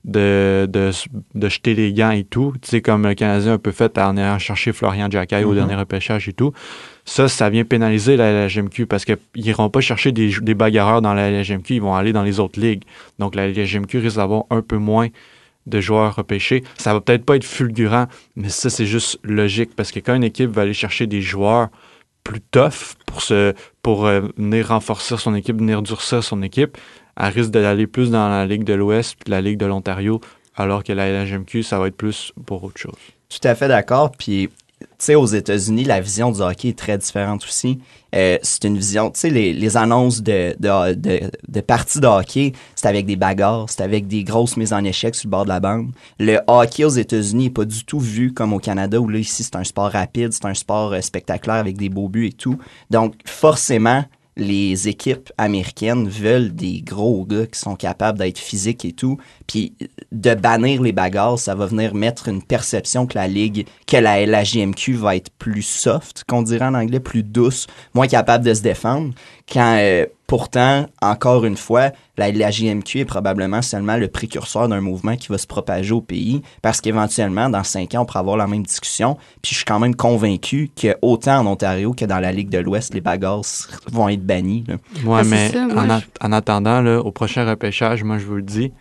de, de, de jeter les gants et tout, tu sais, comme le Canadien a un peu fait en allant chercher Florian Giacaï mm-hmm. au dernier repêchage et tout, ça, ça vient pénaliser la L H G M Q parce qu'ils n'iront pas chercher des, des bagarreurs dans la L H G M Q, ils vont aller dans les autres ligues. Donc la L H G M Q risque d'avoir un peu moins de joueurs repêchés. Ça va peut-être pas être fulgurant, mais ça, c'est juste logique parce que quand une équipe va aller chercher des joueurs plus tough pour, se, pour euh, venir renforcer son équipe, venir durcir son équipe, elle risque d'aller plus dans la Ligue de l'Ouest puis la Ligue de l'Ontario, alors que la L H G M Q, ça va être plus pour autre chose. Tout à fait d'accord. Puis, tu sais, aux États-Unis, la vision du hockey est très différente aussi. Euh, c'est une vision, tu sais, les, les annonces de, de, de, de parties de hockey, c'est avec des bagarres, c'est avec des grosses mises en échec sur le bord de la bande. Le hockey aux États-Unis n'est pas du tout vu comme au Canada, où là, ici, c'est un sport rapide, c'est un sport euh, spectaculaire avec des beaux buts et tout. Donc, forcément, les équipes américaines veulent des gros gars qui sont capables d'être physiques et tout. Puis de bannir les bagarres, ça va venir mettre une perception que la Ligue, que la L H G M Q va être plus soft, qu'on dirait en anglais, plus douce, moins capable de se défendre. Quand euh, pourtant, encore une fois, la L H G M Q est probablement seulement le précurseur d'un mouvement qui va se propager au pays parce qu'éventuellement, dans cinq ans, on pourra avoir la même discussion. Puis je suis quand même convaincu qu'autant en Ontario que dans la Ligue de l'Ouest, les bagarres vont être bannies. Là. Ouais, ah, mais ça, en, je... a- en attendant, là, au prochain repêchage, moi, je vous le dis,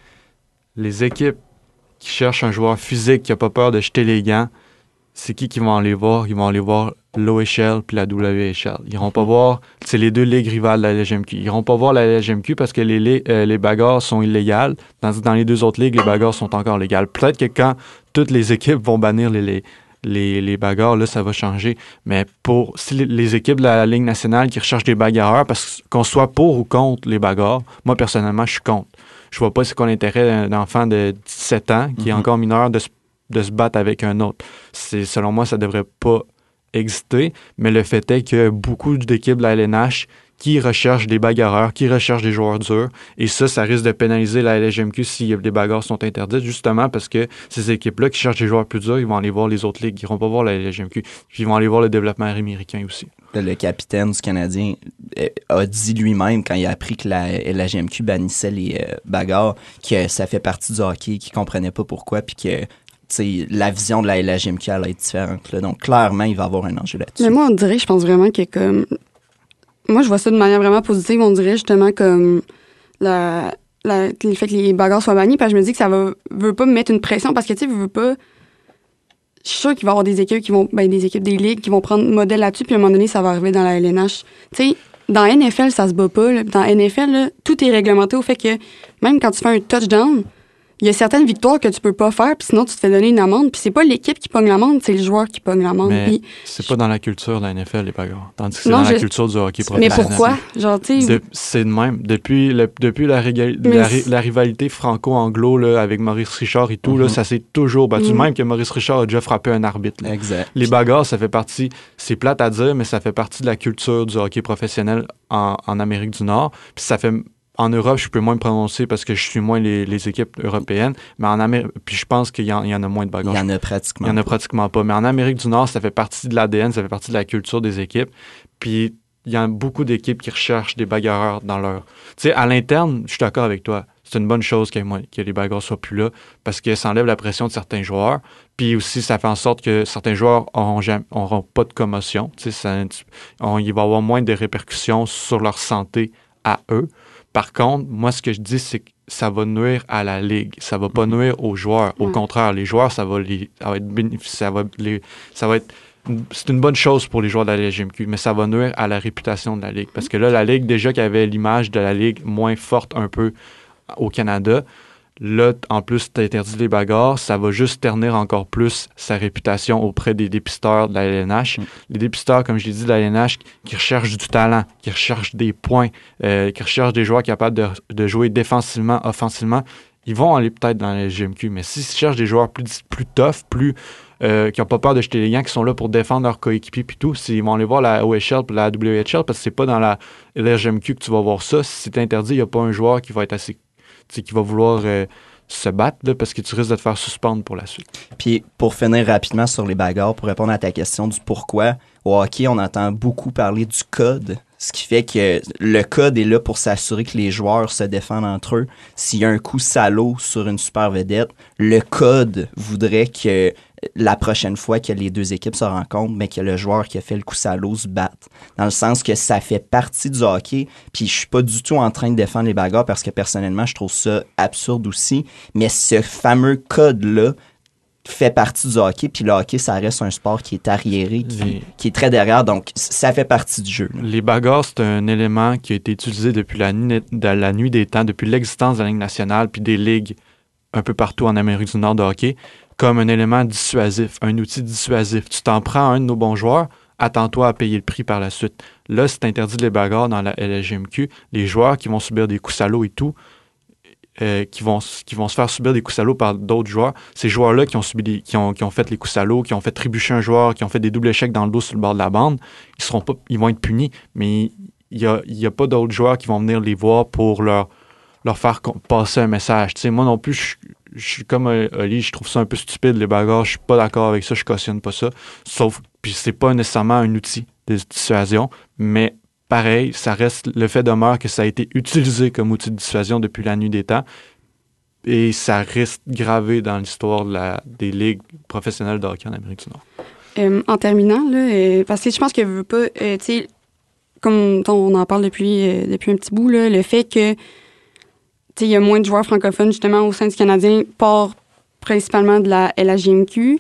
les équipes qui cherchent un joueur physique qui n'a pas peur de jeter les gants, c'est qui qui vont aller voir? Ils vont aller voir l'O H L puis la W H L. Ils iront pas voir... C'est les deux ligues rivales de la L H G M Q. Ils iront pas voir la L H G M Q parce que les, les, euh, les bagarres sont illégales. Dans, dans les deux autres ligues, les bagarres sont encore légales. Peut-être que quand toutes les équipes vont bannir les, les, les, les bagarres, là, ça va changer. Mais pour si les, les équipes de la Ligue nationale qui recherchent des bagarreurs, parce qu'on soit pour ou contre les bagarres, moi, personnellement, je suis contre. Je vois pas c'est quoi l'intérêt d'un enfant de dix-sept ans qui mm-hmm. est encore mineur de se, de se battre avec un autre. C'est, selon moi, ça devrait pas exister, mais le fait est qu'il y a beaucoup d'équipes de la L N H qui recherchent des bagarreurs, qui recherchent des joueurs durs, et ça, ça risque de pénaliser la L H G M Q si les bagarres sont interdites, justement parce que ces équipes-là qui cherchent des joueurs plus durs, ils vont aller voir les autres ligues, ils vont pas voir la L H G M Q, puis ils vont aller voir le développement américain aussi. Le capitaine du Canadien a dit lui-même, quand il a appris que la L H G M Q bannissait les euh, bagarres, que ça fait partie du hockey, qu'il comprenait pas pourquoi, puis que t'sais, la vision de la L H G M Q allait être différente. Là. Donc, clairement, il va y avoir un enjeu là-dessus. Mais moi, on dirait, je pense vraiment que comme... Moi, je vois ça de manière vraiment positive. On dirait justement comme la, la, le fait que les bagarres soient bannies, parce que je me dis que ça va, veut pas me mettre une pression, parce que, tu sais, veut pas... Je suis sûre qu'il va y avoir des équipes qui vont... Ben, des équipes des ligues qui vont prendre modèle là-dessus, puis à un moment donné, ça va arriver dans la L N H. Tu sais, dans N F L, ça se bat pas. Là. Dans N F L, là, tout est réglementé au fait que même quand tu fais un touchdown, il y a certaines victoires que tu peux pas faire, puis sinon tu te fais donner une amende. Puis c'est pas l'équipe qui pogne l'amende, c'est le joueur qui pogne l'amende. Mais puis, c'est pas dans la culture de la N F L, les bagarres. Tandis que c'est non, dans je... la culture du hockey mais professionnel. pourquoi? Genre, tu sais... De, c'est de même. Depuis, le, depuis la, régal, la, la rivalité franco-anglo là, avec Maurice Richard et tout, mm-hmm. là, ça s'est toujours battu. Mm-hmm. Même que Maurice Richard a déjà frappé un arbitre. Là. Exact. Les bagarres, ça fait partie... C'est plate à dire, mais ça fait partie de la culture du hockey professionnel en, en Amérique du Nord. Puis ça fait... En Europe, je peux moins me prononcer parce que je suis moins les, les équipes européennes, mais en Amérique, puis je pense qu'il y en, il y en a moins de bagarres. Il y en a pratiquement. Il y en a pratiquement pas. Mais en Amérique du Nord, ça fait partie de l'A D N, ça fait partie de la culture des équipes. Puis il y a beaucoup d'équipes qui recherchent des bagarreurs dans leur... Tu sais, à l'interne, je suis d'accord avec toi. C'est une bonne chose que, que les bagarres soient plus là parce que ça enlève la pression de certains joueurs. Puis aussi, ça fait en sorte que certains joueurs n'auront pas de commotion. Tu sais, ça, on, il va y avoir moins de répercussions sur leur santé à eux. Par contre, moi, ce que je dis, c'est que ça va nuire à la Ligue. Ça va pas nuire aux joueurs. Au ouais. contraire, les joueurs, ça va, les, ça va être bénéfice, ça va, les, ça va être... C'est une bonne chose pour les joueurs de la L H G M Q, mais ça va nuire à la réputation de la Ligue. Parce que là, la Ligue, déjà qui avait l'image de la Ligue moins forte un peu au Canada, là, en plus, tu interdis les bagarres, ça va juste ternir encore plus sa réputation auprès des dépisteurs de la L N H. Mm. Les dépisteurs, comme je l'ai dit, de la L N H, qui recherchent du talent, qui recherchent des points, euh, qui recherchent des joueurs capables de, de jouer défensivement, offensivement, ils vont aller peut-être dans la G M Q. Mais s'ils cherchent des joueurs plus, plus tough, plus euh, qui n'ont pas peur de jeter les gants, qui sont là pour défendre leurs coéquipiers puis tout, s'ils vont aller voir la O H L et la W H L, parce que c'est pas dans la, la G M Q que tu vas voir ça. Si c'est interdit, il n'y a pas un joueur qui va être assez, qui va vouloir euh, se battre là, parce que tu risques de te faire suspendre pour la suite. Puis pour finir rapidement sur les bagarres, pour répondre à ta question du pourquoi, au hockey, on entend beaucoup parler du code. Ce qui fait que le code est là pour s'assurer que les joueurs se défendent entre eux. S'il y a un coup salaud sur une super vedette, le code voudrait que la prochaine fois que les deux équipes se rencontrent, mais que le joueur qui a fait le coup salaud se batte. Dans le sens que ça fait partie du hockey. Puis je suis pas du tout en train de défendre les bagarres parce que personnellement, je trouve ça absurde aussi. Mais ce fameux code-là fait partie du hockey, puis le hockey, ça reste un sport qui est arriéré, qui, les... qui est très derrière, donc ça fait partie du jeu. Là. Les bagarres, c'est un élément qui a été utilisé depuis la nuit, de la nuit des temps, depuis l'existence de la Ligue nationale, puis des ligues un peu partout en Amérique du Nord de hockey, comme un élément dissuasif, un outil dissuasif. Tu t'en prends à un de nos bons joueurs, attends-toi à payer le prix par la suite. Là, c'est interdit les bagarres dans la L G M Q. Les joueurs qui vont subir des coups salauds et tout, Euh, qui, vont, qui vont se faire subir des coups salauds par d'autres joueurs. Ces joueurs-là qui ont, subi des, qui, ont, qui ont fait les coups salauds, qui ont fait trébucher un joueur, qui ont fait des doubles échecs dans le dos sur le bord de la bande, ils seront pas, ils vont être punis, mais il n'y a, y a pas d'autres joueurs qui vont venir les voir pour leur, leur faire passer un message. T'sais, moi non plus, je, je suis comme Oli, je trouve ça un peu stupide, les bagarres, je suis pas d'accord avec ça, je cautionne pas ça. Sauf, puis c'est pas nécessairement un outil de dissuasion, mais pareil, ça reste, le fait demeure que ça a été utilisé comme outil de dissuasion depuis la nuit des temps et ça reste gravé dans l'histoire de la, des ligues professionnelles de hockey en Amérique du Nord. Euh, en terminant, là, euh, parce que je pense que je veux pas, euh, tu sais, comme on en parle depuis, euh, depuis un petit bout, là, le fait que il y a moins de joueurs francophones justement au sein du Canadien part principalement de la L H G M Q.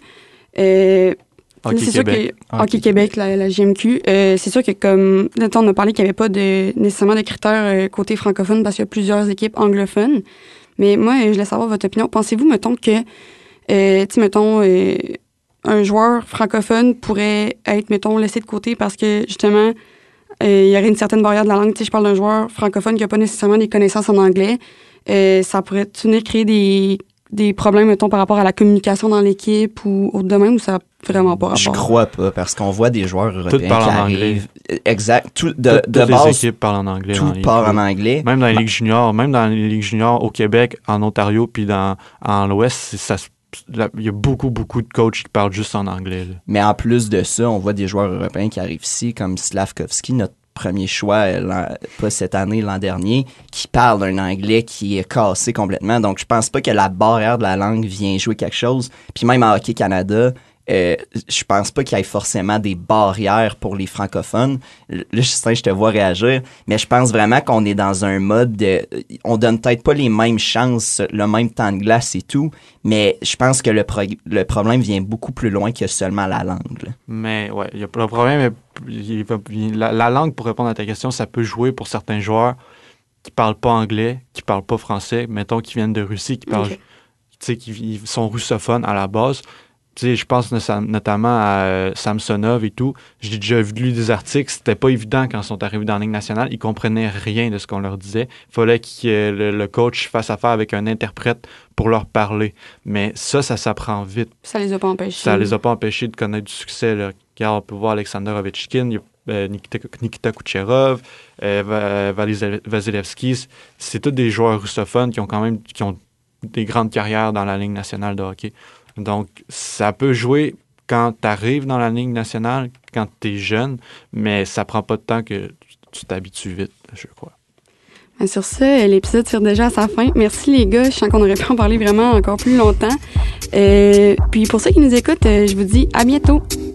Euh, Hockey c'est Québec. Sûr que, Hockey Québec, la, la G M Q. Euh, c'est sûr que comme là, on a parlé qu'il n'y avait pas de, nécessairement de critères euh, côté francophone parce qu'il y a plusieurs équipes anglophones. Mais moi, je voulais savoir votre opinion. Pensez-vous, mettons, que, euh, tu sais, mettons, euh, un joueur francophone pourrait être, mettons, laissé de côté parce que, justement, euh, il y aurait une certaine barrière de la langue. Tu sais, je parle d'un joueur francophone qui n'a pas nécessairement des connaissances en anglais. Euh, ça pourrait venir créer des, des problèmes, mettons, par rapport à la communication dans l'équipe ou autre domaine, ou ça n'a vraiment pas rapport? Je crois pas, parce qu'on voit des joueurs européens Tout parle qui en arrivent. anglais. Exact. Tout, de, Toutes de les base, équipes parlent en anglais. tout parle en anglais. Même dans les Ma- ligues juniors, même dans les ligues juniors au Québec, en Ontario, puis dans en l'Ouest, c'est- ça se il y a beaucoup, beaucoup de coachs qui parlent juste en anglais. Là. Mais en plus de ça, on voit des joueurs européens qui arrivent ici, comme Slavkovski, notre premier choix, pas cette année, l'an dernier, qui parle un anglais qui est cassé complètement. Donc, je pense pas que la barrière de la langue vient jouer quelque chose. Puis même en Hockey Canada, euh, je pense pas qu'il y ait forcément des barrières pour les francophones. Là, Justin, je te vois réagir, mais je pense vraiment qu'on est dans un mode de... On donne peut-être pas les mêmes chances, le même temps de glace et tout, mais je pense que le, pro- le problème vient beaucoup plus loin que seulement la langue. Là. Mais ouais, y a, le problème est il va, il, la, la langue, pour répondre à ta question, ça peut jouer pour certains joueurs qui parlent pas anglais, qui parlent pas français, mettons qui viennent de Russie, qui parlent, okay. tu sais, qui ils sont russophones à la base. Tu sais, je pense notamment à euh, Samsonov et tout. J'ai déjà lu des articles, c'était pas évident quand ils sont arrivés dans la Ligue nationale. Ils comprenaient rien de ce qu'on leur disait. Il fallait que euh, le, le coach fasse affaire avec un interprète pour leur parler. Mais ça, ça s'apprend vite. Ça les a pas empêchés. Ça les a pas empêchés de connaître du succès. Là. Car on peut voir Alexander Ovechkin, il y a euh, Nikita, Nikita Kucherov, euh, Vasilevski. C'est tous des joueurs russophones qui ont quand même qui ont des grandes carrières dans la Ligue nationale de hockey. Donc, ça peut jouer quand tu arrives dans la Ligue nationale, quand tu es jeune, mais ça prend pas de temps que tu t'habitues vite, je crois. Bien, sur ce, l'épisode tire déjà à sa fin. Merci les gars, je sens qu'on aurait pu en parler vraiment encore plus longtemps. Euh, puis pour ceux qui nous écoutent, je vous dis à bientôt.